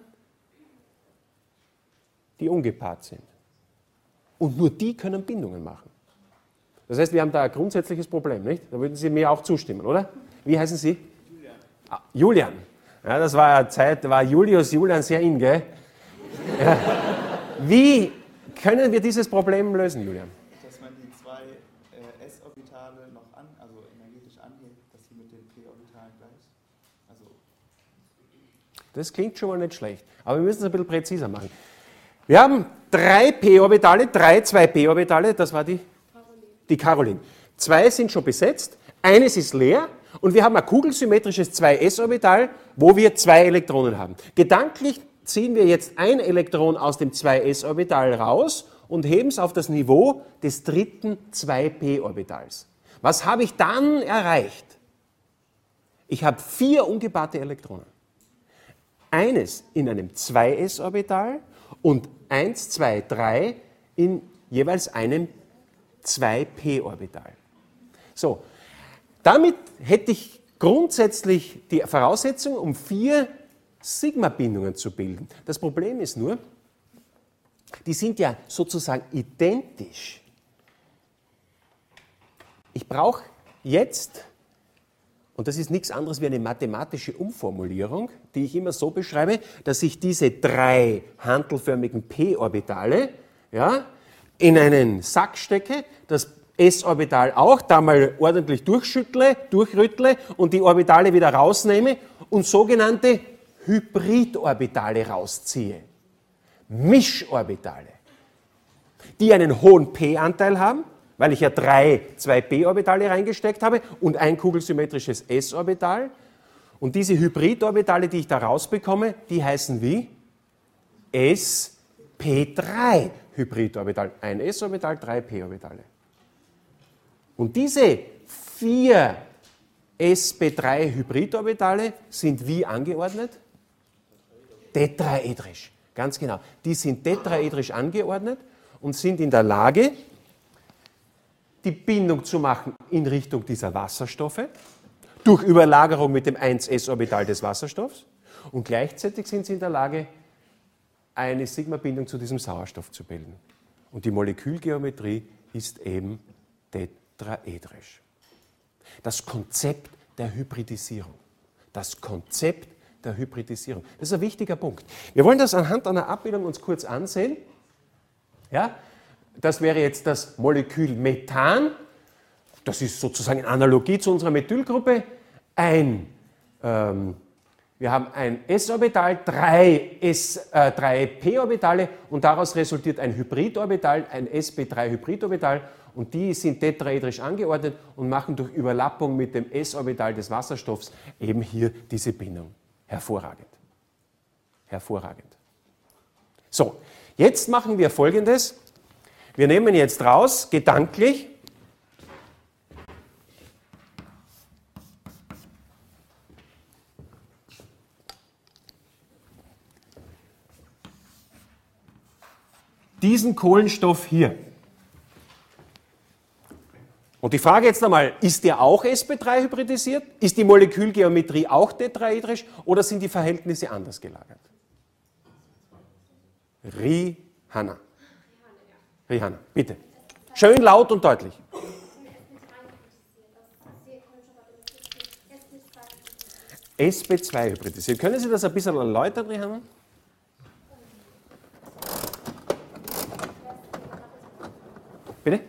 die ungepaart sind. Und nur die können Bindungen machen. Das heißt, wir haben da ein grundsätzliches Problem, nicht? Da würden Sie mir auch zustimmen, oder? Wie heißen Sie? Julian. Ah, Julian. Ja, das war eine Zeit, da war Julius Julian sehr in, gell? Ja. Wie können wir dieses Problem lösen, Julian? Dass man die zwei äh, S-Orbitale noch an, also energetisch anhebt, dass sie mit den p-Orbitalen gleich. Also das klingt schon mal nicht schlecht, aber wir müssen es ein bisschen präziser machen. Wir haben drei p-Orbitale, drei zwei p-Orbitale, das war die, die Caroline. Zwei sind schon besetzt, eines ist leer und wir haben ein kugelsymmetrisches zwei s-Orbital, wo wir zwei Elektronen haben. Gedanklich ziehen wir jetzt ein Elektron aus dem zwei s-Orbital raus und heben es auf das Niveau des dritten zwei p-Orbitals. Was habe ich dann erreicht? Ich habe vier ungepaarte Elektronen. Eines in einem zwei s-Orbital und eins, zwei, drei in jeweils einem zwei p-Orbital. So, damit hätte ich grundsätzlich die Voraussetzung, um vier Sigma-Bindungen zu bilden. Das Problem ist nur, die sind ja sozusagen identisch. Ich brauche jetzt, und das ist nichts anderes wie eine mathematische Umformulierung, die ich immer so beschreibe, dass ich diese drei hantelförmigen p-Orbitale ja, in einen Sack stecke, das s-Orbital auch, da mal ordentlich durchschüttle, durchrüttle und die Orbitale wieder rausnehme und sogenannte Hybridorbitale rausziehe. Mischeorbitale, die einen hohen p-Anteil haben, weil ich ja drei zwei p-Orbitale reingesteckt habe und ein kugelsymmetrisches s-Orbital. Und diese Hybridorbitale, die ich da rausbekomme, die heißen wie? s p drei Hybridorbital. Ein s-Orbital, drei p-Orbitale. Und diese vier s p drei Hybridorbitale sind wie angeordnet? Tetraedrisch. Ganz genau. Die sind tetraedrisch angeordnet und sind in der Lage, die Bindung zu machen in Richtung dieser Wasserstoffe, durch Überlagerung mit dem eins s-Orbital des Wasserstoffs, und gleichzeitig sind sie in der Lage, eine Sigma-Bindung zu diesem Sauerstoff zu bilden. Und die Molekülgeometrie ist eben tetraedrisch. Das Konzept der Hybridisierung. Das Konzept der Hybridisierung. Das ist ein wichtiger Punkt. Wir wollen das anhand einer Abbildung uns kurz ansehen. Ja? Das wäre jetzt das Molekül Methan. Das ist sozusagen in Analogie zu unserer Methylgruppe. Ein, ähm, wir haben ein s-Orbital, drei, äh, drei p-Orbitale und daraus resultiert ein Hybridorbital, ein s p drei Hybridorbital, und die sind tetraedrisch angeordnet und machen durch Überlappung mit dem s-Orbital des Wasserstoffs eben hier diese Bindung. Hervorragend. Hervorragend. So, jetzt machen wir Folgendes. Wir nehmen jetzt raus, gedanklich, diesen Kohlenstoff hier. Und die Frage jetzt einmal, ist der auch s p drei hybridisiert? Ist die Molekülgeometrie auch tetraedrisch oder sind die Verhältnisse anders gelagert? Rihanna. Rihanna, bitte. Schön laut und deutlich. s p zwei hybridisiert. Können Sie das ein bisschen erläutern, Rihanna? Bitte?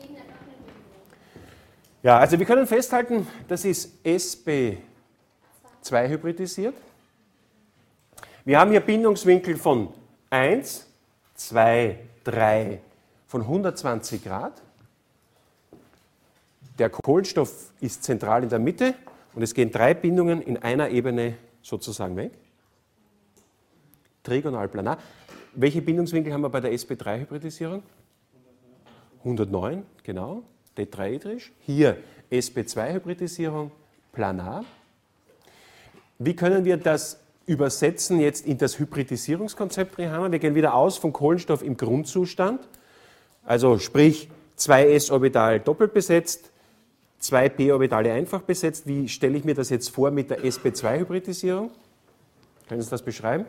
Ja, also wir können festhalten, das ist s p zwei hybridisiert. Wir haben hier Bindungswinkel von eins, zwei, drei von hundertzwanzig Grad. Der Kohlenstoff ist zentral in der Mitte und es gehen drei Bindungen in einer Ebene sozusagen weg. Trigonal-planar. Welche Bindungswinkel haben wir bei der S P drei Hybridisierung? hundertneun, genau, tetraedrisch. Hier S P zwei Hybridisierung, planar. Wie können wir das übersetzen jetzt in das Hybridisierungskonzept? Wir gehen wieder aus vom Kohlenstoff im Grundzustand, also sprich zwei s-Orbital doppelt besetzt, zwei p-Orbitale einfach besetzt. Wie stelle ich mir das jetzt vor mit der S P zwei Hybridisierung? Können Sie das beschreiben?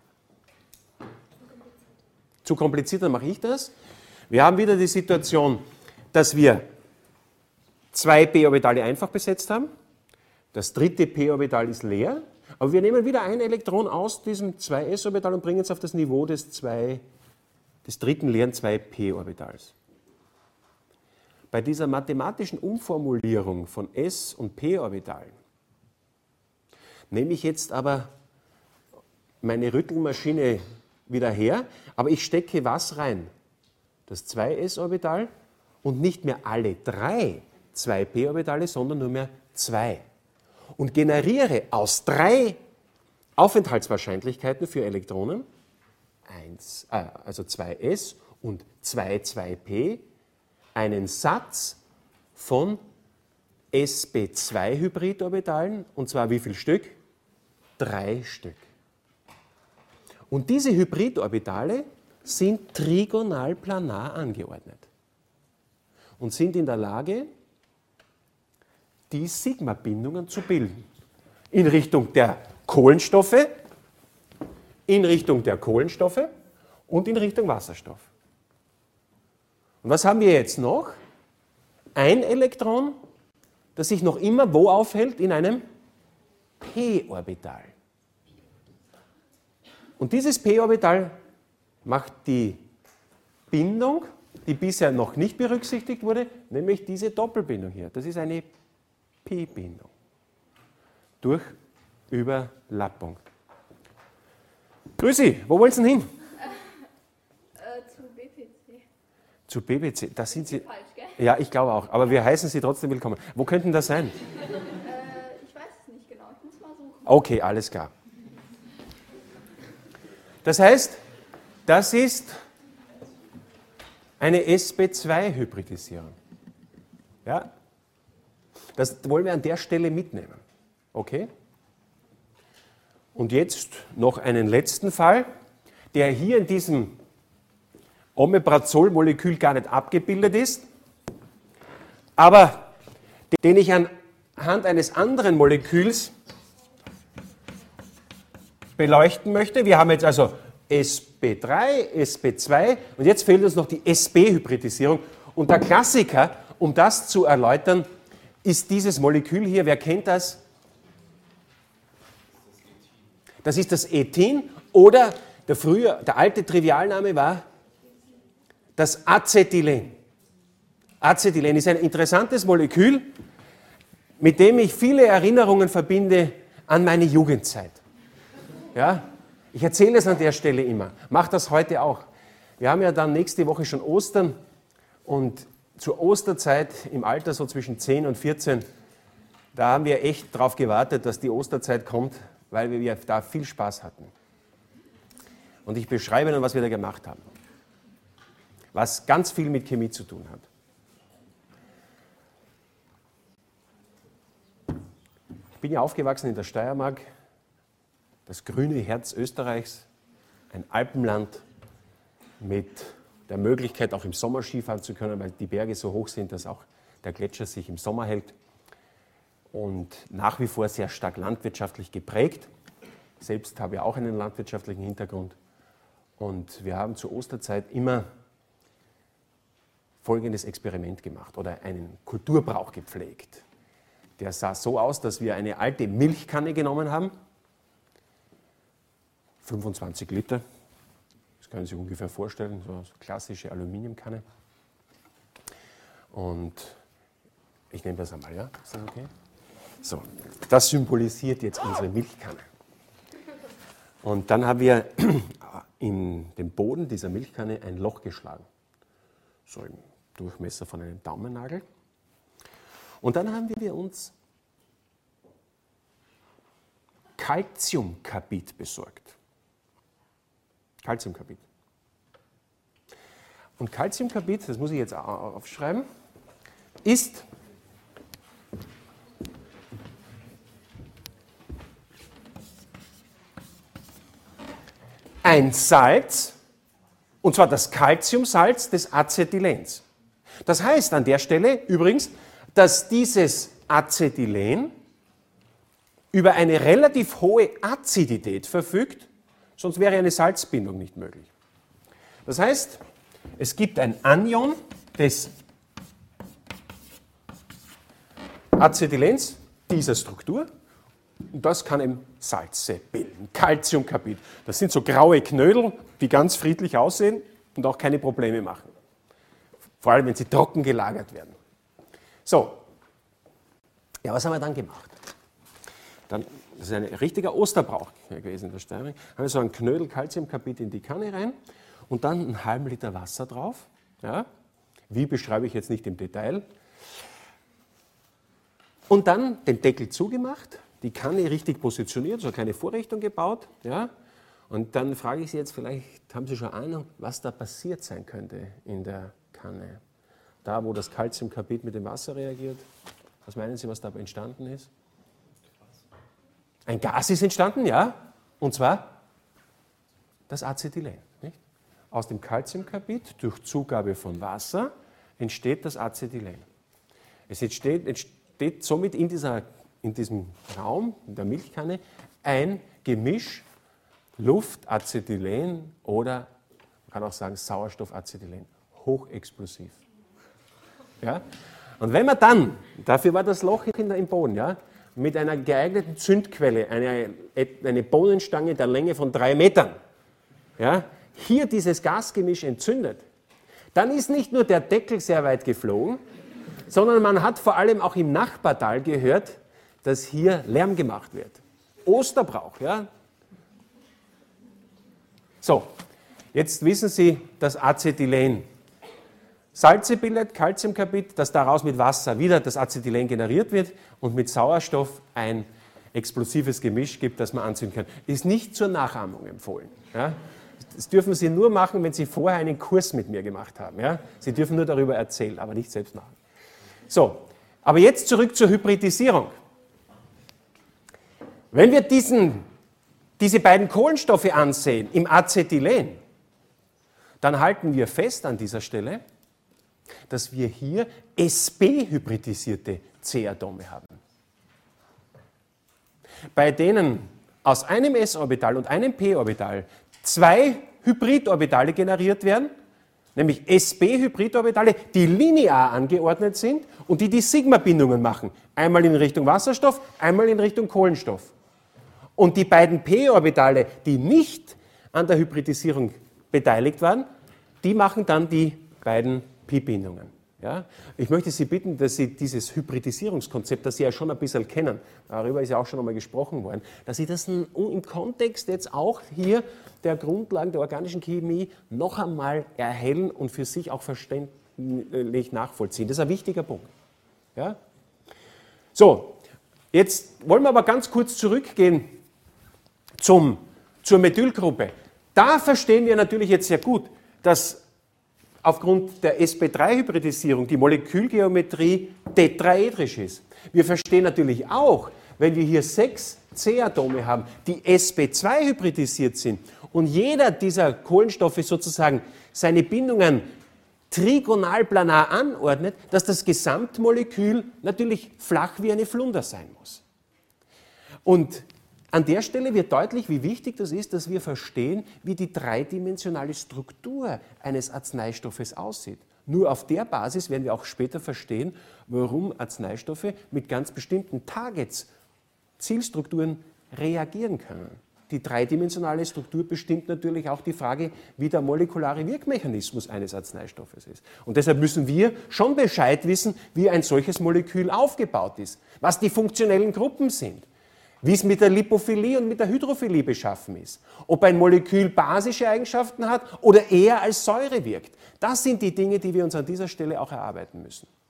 Zu kompliziert, dann mache ich das. Wir haben wieder die Situation, dass wir zwei p-Orbitale einfach besetzt haben. Das dritte p-Orbital ist leer, aber wir nehmen wieder ein Elektron aus diesem zwei s-Orbital und bringen es auf das Niveau des, zwei, des dritten leeren zwei p-Orbitals. Bei dieser mathematischen Umformulierung von s- und p-Orbitalen nehme ich jetzt aber meine Rüttelmaschine wieder her, aber ich stecke was rein? Das zwei s-Orbital und nicht mehr alle drei zwei p-Orbitale, sondern nur mehr zwei. Und generiere aus drei Aufenthaltswahrscheinlichkeiten für Elektronen, eins, äh, also zwei s und zwei zwei p, einen Satz von S P zwei Hybridorbitalen, und zwar wie viel Stück? Drei Stück. Und diese Hybridorbitale sind trigonal-planar angeordnet und sind in der Lage, die Sigma-Bindungen zu bilden. In Richtung der Kohlenstoffe, in Richtung der Kohlenstoffe und in Richtung Wasserstoff. Und was haben wir jetzt noch? Ein Elektron, das sich noch immer wo aufhält? In einem p-Orbital. Und dieses p-Orbital macht die Bindung, die bisher noch nicht berücksichtigt wurde, nämlich diese Doppelbindung hier. Das ist eine p-Bindung durch Überlappung. Grüßi, wo wollen Sie denn hin? Äh, äh, zu B P C. Zu B B C, da sind Sie. Falsch, gell? Ja, ich glaube auch, aber wir heißen Sie trotzdem willkommen. Wo könnten das sein? Äh, ich weiß es nicht genau, ich muss mal suchen. Okay, alles klar. Das heißt, das ist eine S P zwei Hybridisierung. Ja? Das wollen wir an der Stelle mitnehmen. Okay? Und jetzt noch einen letzten Fall, der hier in diesem Omeprazol-Molekül gar nicht abgebildet ist, aber den ich anhand eines anderen Moleküls beleuchten möchte. Wir haben jetzt also S P drei, S P zwei und jetzt fehlt uns noch die S P-Hybridisierung. Und der Klassiker, um das zu erläutern, ist dieses Molekül hier. Wer kennt das? Das ist das Ethin oder der, frühe, der alte Trivialname war das Acetylen. Acetylen ist ein interessantes Molekül, mit dem ich viele Erinnerungen verbinde an meine Jugendzeit. Ja? Ich erzähle es an der Stelle immer. Mach das heute auch. Wir haben ja dann nächste Woche schon Ostern und zur Osterzeit im Alter so zwischen zehn und vierzehn, da haben wir echt darauf gewartet, dass die Osterzeit kommt, weil wir da viel Spaß hatten. Und ich beschreibe Ihnen, was wir da gemacht haben. Was ganz viel mit Chemie zu tun hat. Ich bin ja aufgewachsen in der Steiermark, das grüne Herz Österreichs, ein Alpenland mit der Möglichkeit, auch im Sommer Skifahren zu können, weil die Berge so hoch sind, dass auch der Gletscher sich im Sommer hält. Und nach wie vor sehr stark landwirtschaftlich geprägt. Selbst habe ich auch einen landwirtschaftlichen Hintergrund. Und wir haben zur Osterzeit immer folgendes Experiment gemacht oder einen Kulturbrauch gepflegt. Der sah so aus, dass wir eine alte Milchkanne genommen haben, fünfundzwanzig Liter, das können Sie sich ungefähr vorstellen, so eine klassische Aluminiumkanne. Und ich nehme das einmal, ja? Ist das okay? So, das symbolisiert jetzt unsere Milchkanne. Und dann haben wir in den Boden dieser Milchkanne ein Loch geschlagen, so im Durchmesser von einem Daumennagel. Und dann haben wir uns Calciumcarbid besorgt. Calciumcarbid. Und Calciumcarbid, das muss ich jetzt aufschreiben, ist ein Salz, und zwar das Calciumsalz des Acetylens. Das heißt an der Stelle übrigens, dass dieses Acetylen über eine relativ hohe Azidität verfügt, sonst wäre eine Salzbindung nicht möglich. Das heißt, es gibt ein Anion des Acetylens dieser Struktur und das kann eben Salze bilden, Calciumcarbid. Das sind so graue Knödel, die ganz friedlich aussehen und auch keine Probleme machen. Vor allem, wenn sie trocken gelagert werden. So, ja, was haben wir dann gemacht? Dann, das ist ein richtiger Osterbrauch gewesen in der Steiermark. Haben wir so einen Knödel Calciumcarbid in die Kanne rein und dann einen halben Liter Wasser drauf. Ja? Wie beschreibe ich jetzt nicht im Detail. Und dann den Deckel zugemacht, die Kanne richtig positioniert, so eine kleine Vorrichtung gebaut. Ja? Und dann frage ich Sie jetzt, vielleicht haben Sie schon Ahnung, was da passiert sein könnte in der Kanne. Da, wo das Calciumcarbid mit dem Wasser reagiert. Was meinen Sie, was da entstanden ist? Ein Gas ist entstanden, ja. Und zwar das Acetylen. Nicht? Aus dem Calciumcarbid durch Zugabe von Wasser entsteht das Acetylen. Es entsteht, entsteht somit in, dieser, in diesem Raum, in der Milchkanne, ein Gemisch Luft, Acetylen oder man kann auch sagen Sauerstoffacetylen. Hochexplosiv. Ja? Und wenn man dann, dafür war das Loch im Boden, ja, mit einer geeigneten Zündquelle, eine, eine Bohnenstange der Länge von drei Metern, ja, hier dieses Gasgemisch entzündet, dann ist nicht nur der Deckel sehr weit geflogen, sondern man hat vor allem auch im Nachbartal gehört, dass hier Lärm gemacht wird. Osterbrauch, ja. So, jetzt wissen Sie, dass Acetylen Salze bildet, Calciumcarbid, dass daraus mit Wasser wieder das Acetylen generiert wird und mit Sauerstoff ein explosives Gemisch gibt, das man anzünden kann. Ist nicht zur Nachahmung empfohlen. Ja? Das dürfen Sie nur machen, wenn Sie vorher einen Kurs mit mir gemacht haben. Ja? Sie dürfen nur darüber erzählen, aber nicht selbst machen. So, aber jetzt zurück zur Hybridisierung. Wenn wir diesen, diese beiden Kohlenstoffe ansehen im Acetylen, dann halten wir fest an dieser Stelle, dass wir hier sp-hybridisierte C-Atome haben. Bei denen aus einem s-Orbital und einem p-Orbital zwei Hybridorbitale generiert werden, nämlich sp-Hybridorbitale, die linear angeordnet sind und die die Sigma-Bindungen machen. Einmal in Richtung Wasserstoff, einmal in Richtung Kohlenstoff. Und die beiden p-Orbitale, die nicht an der Hybridisierung beteiligt waren, die machen dann die beiden Pi-Bindungen. Ja? Ich möchte Sie bitten, dass Sie dieses Hybridisierungskonzept, das Sie ja schon ein bisschen kennen, darüber ist ja auch schon einmal gesprochen worden, dass Sie das im Kontext jetzt auch hier der Grundlagen der organischen Chemie noch einmal erhellen und für sich auch verständlich nachvollziehen. Das ist ein wichtiger Punkt. Ja? So, jetzt wollen wir aber ganz kurz zurückgehen zum, zur Methylgruppe. Da verstehen wir natürlich jetzt sehr gut, dass aufgrund der sp drei Hybridisierung die Molekülgeometrie tetraedrisch ist. Wir verstehen natürlich auch, wenn wir hier sechs C-Atome haben, die sp zwei hybridisiert sind und jeder dieser Kohlenstoffe sozusagen seine Bindungen trigonalplanar anordnet, dass das Gesamtmolekül natürlich flach wie eine Flunder sein muss. Und an der Stelle wird deutlich, wie wichtig das ist, dass wir verstehen, wie die dreidimensionale Struktur eines Arzneistoffes aussieht. Nur auf der Basis werden wir auch später verstehen, warum Arzneistoffe mit ganz bestimmten Targets, Zielstrukturen reagieren können. Die dreidimensionale Struktur bestimmt natürlich auch die Frage, wie der molekulare Wirkmechanismus eines Arzneistoffes ist. Und deshalb müssen wir schon Bescheid wissen, wie ein solches Molekül aufgebaut ist, was die funktionellen Gruppen sind, wie es mit der Lipophilie und mit der Hydrophilie beschaffen ist, ob ein Molekül basische Eigenschaften hat oder eher als Säure wirkt. Das sind die Dinge, die wir uns an dieser Stelle auch erarbeiten müssen.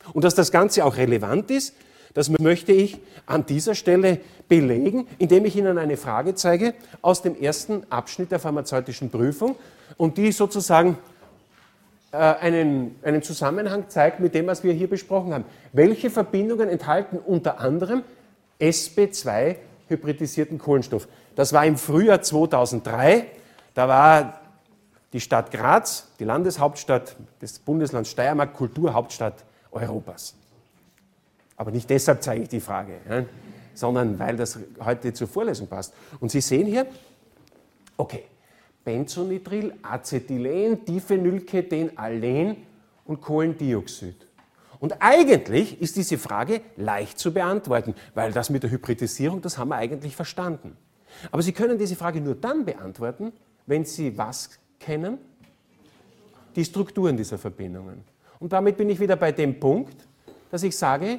Und dass das Ganze auch relevant ist, das möchte ich an dieser Stelle belegen, indem ich Ihnen eine Frage zeige aus dem ersten Abschnitt der pharmazeutischen Prüfung und die sozusagen äh, einen, einen Zusammenhang zeigt mit dem, was wir hier besprochen haben. Welche Verbindungen enthalten unter anderem S P zwei hybridisierten Kohlenstoff? Das war im Frühjahr zweitausenddrei, da war die Stadt Graz, die Landeshauptstadt des Bundeslands Steiermark, Kulturhauptstadt Europas. Aber nicht deshalb zeige ich die Frage, ja, sondern weil das heute zur Vorlesung passt. Und Sie sehen hier, okay, Benzonitril, Acetylen, Diphenylketen, Alen und Kohlendioxid. Und eigentlich ist diese Frage leicht zu beantworten, weil das mit der Hybridisierung, das haben wir eigentlich verstanden. Aber Sie können diese Frage nur dann beantworten, wenn Sie was kennen? Die Strukturen dieser Verbindungen. Und damit bin ich wieder bei dem Punkt, dass ich sage,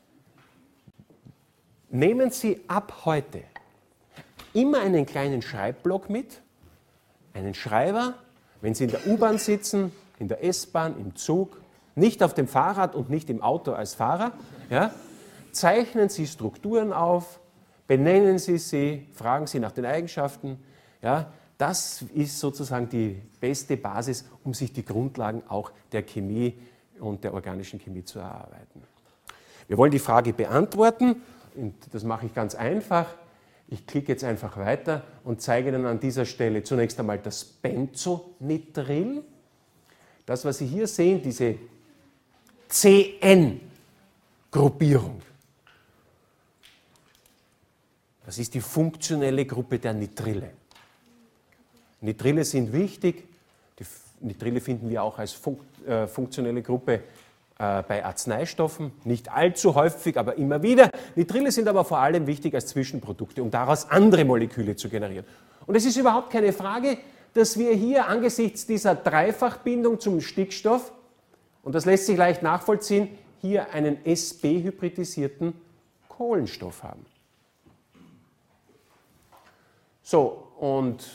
nehmen Sie ab heute immer einen kleinen Schreibblock mit, einen Schreiber, wenn Sie in der U-Bahn sitzen, in der S-Bahn, im Zug, nicht auf dem Fahrrad und nicht im Auto als Fahrer, ja, zeichnen Sie Strukturen auf, benennen Sie sie, fragen Sie nach den Eigenschaften. Ja, das ist sozusagen die beste Basis, um sich die Grundlagen auch der Chemie und der organischen Chemie zu erarbeiten. Wir wollen die Frage beantworten. Und das mache ich ganz einfach. Ich klicke jetzt einfach weiter und zeige Ihnen an dieser Stelle zunächst einmal das Benzonitril. Das, was Sie hier sehen, diese C N-Gruppierung. Das ist die funktionelle Gruppe der Nitrille. Nitrille sind wichtig. Die Nitrille finden wir auch als fun äh, funktionelle Gruppe bei Arzneistoffen, nicht allzu häufig, aber immer wieder. Nitrille sind aber vor allem wichtig als Zwischenprodukte, um daraus andere Moleküle zu generieren. Und es ist überhaupt keine Frage, dass wir hier angesichts dieser Dreifachbindung zum Stickstoff, und das lässt sich leicht nachvollziehen, hier einen S P-hybridisierten Kohlenstoff haben. So, und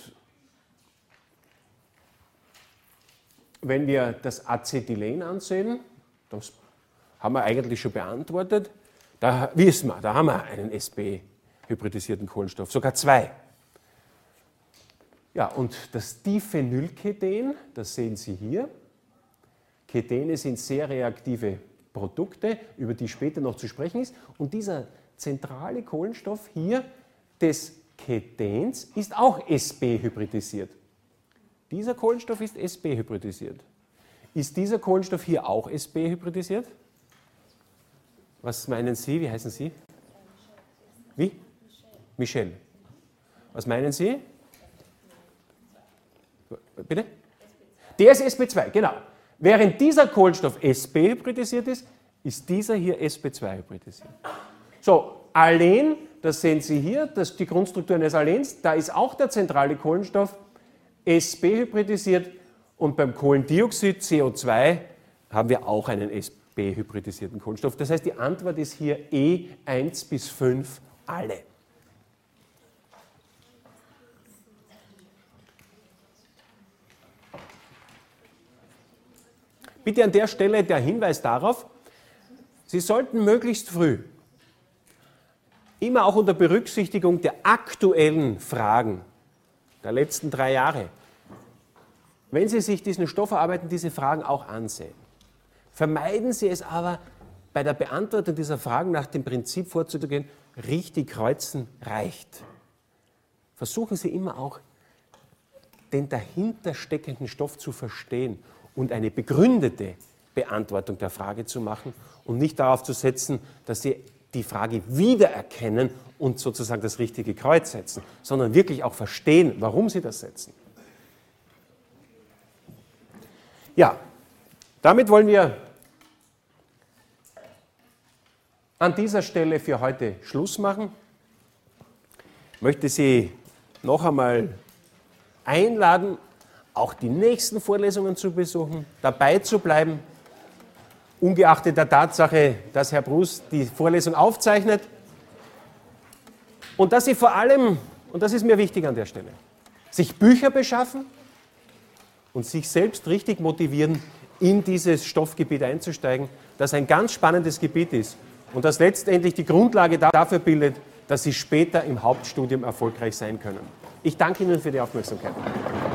wenn wir das Acetylen ansehen, das haben wir eigentlich schon beantwortet. Da wissen wir, da haben wir einen S P-hybridisierten Kohlenstoff, sogar zwei. Ja, und das Diphenylketen, das sehen Sie hier. Ketene sind sehr reaktive Produkte, über die später noch zu sprechen ist. Und dieser zentrale Kohlenstoff hier des Ketens ist auch S P-hybridisiert. Dieser Kohlenstoff ist S P-hybridisiert. Ist dieser Kohlenstoff hier auch S P-hybridisiert? Was meinen Sie? Wie heißen Sie? Wie? Michel. Was meinen Sie? Bitte? Der ist S P zwei, genau. Während dieser Kohlenstoff S P-hybridisiert ist, ist dieser hier S P zwei hybridisiert. So, Alen, das sehen Sie hier, das ist die Grundstruktur eines Alens, da ist auch der zentrale Kohlenstoff S P-hybridisiert. Und beim Kohlendioxid, C O zwei, haben wir auch einen S P-hybridisierten Kohlenstoff. Das heißt, die Antwort ist hier E eins bis fünf alle. Bitte an der Stelle der Hinweis darauf, Sie sollten möglichst früh, immer auch unter Berücksichtigung der aktuellen Fragen der letzten drei Jahre, wenn Sie sich diesen Stoff erarbeiten, diese Fragen auch ansehen. Vermeiden Sie es aber, bei der Beantwortung dieser Fragen nach dem Prinzip vorzugehen, richtig kreuzen reicht. Versuchen Sie immer auch, den dahinter steckenden Stoff zu verstehen und eine begründete Beantwortung der Frage zu machen und nicht darauf zu setzen, dass Sie die Frage wiedererkennen und sozusagen das richtige Kreuz setzen, sondern wirklich auch verstehen, warum Sie das setzen. Ja, damit wollen wir an dieser Stelle für heute Schluss machen. Ich möchte Sie noch einmal einladen, auch die nächsten Vorlesungen zu besuchen, dabei zu bleiben, ungeachtet der Tatsache, dass Herr Brus die Vorlesung aufzeichnet und dass Sie vor allem, und das ist mir wichtig an der Stelle, sich Bücher beschaffen und sich selbst richtig motivieren, in dieses Stoffgebiet einzusteigen, das ein ganz spannendes Gebiet ist und das letztendlich die Grundlage dafür bildet, dass Sie später im Hauptstudium erfolgreich sein können. Ich danke Ihnen für die Aufmerksamkeit.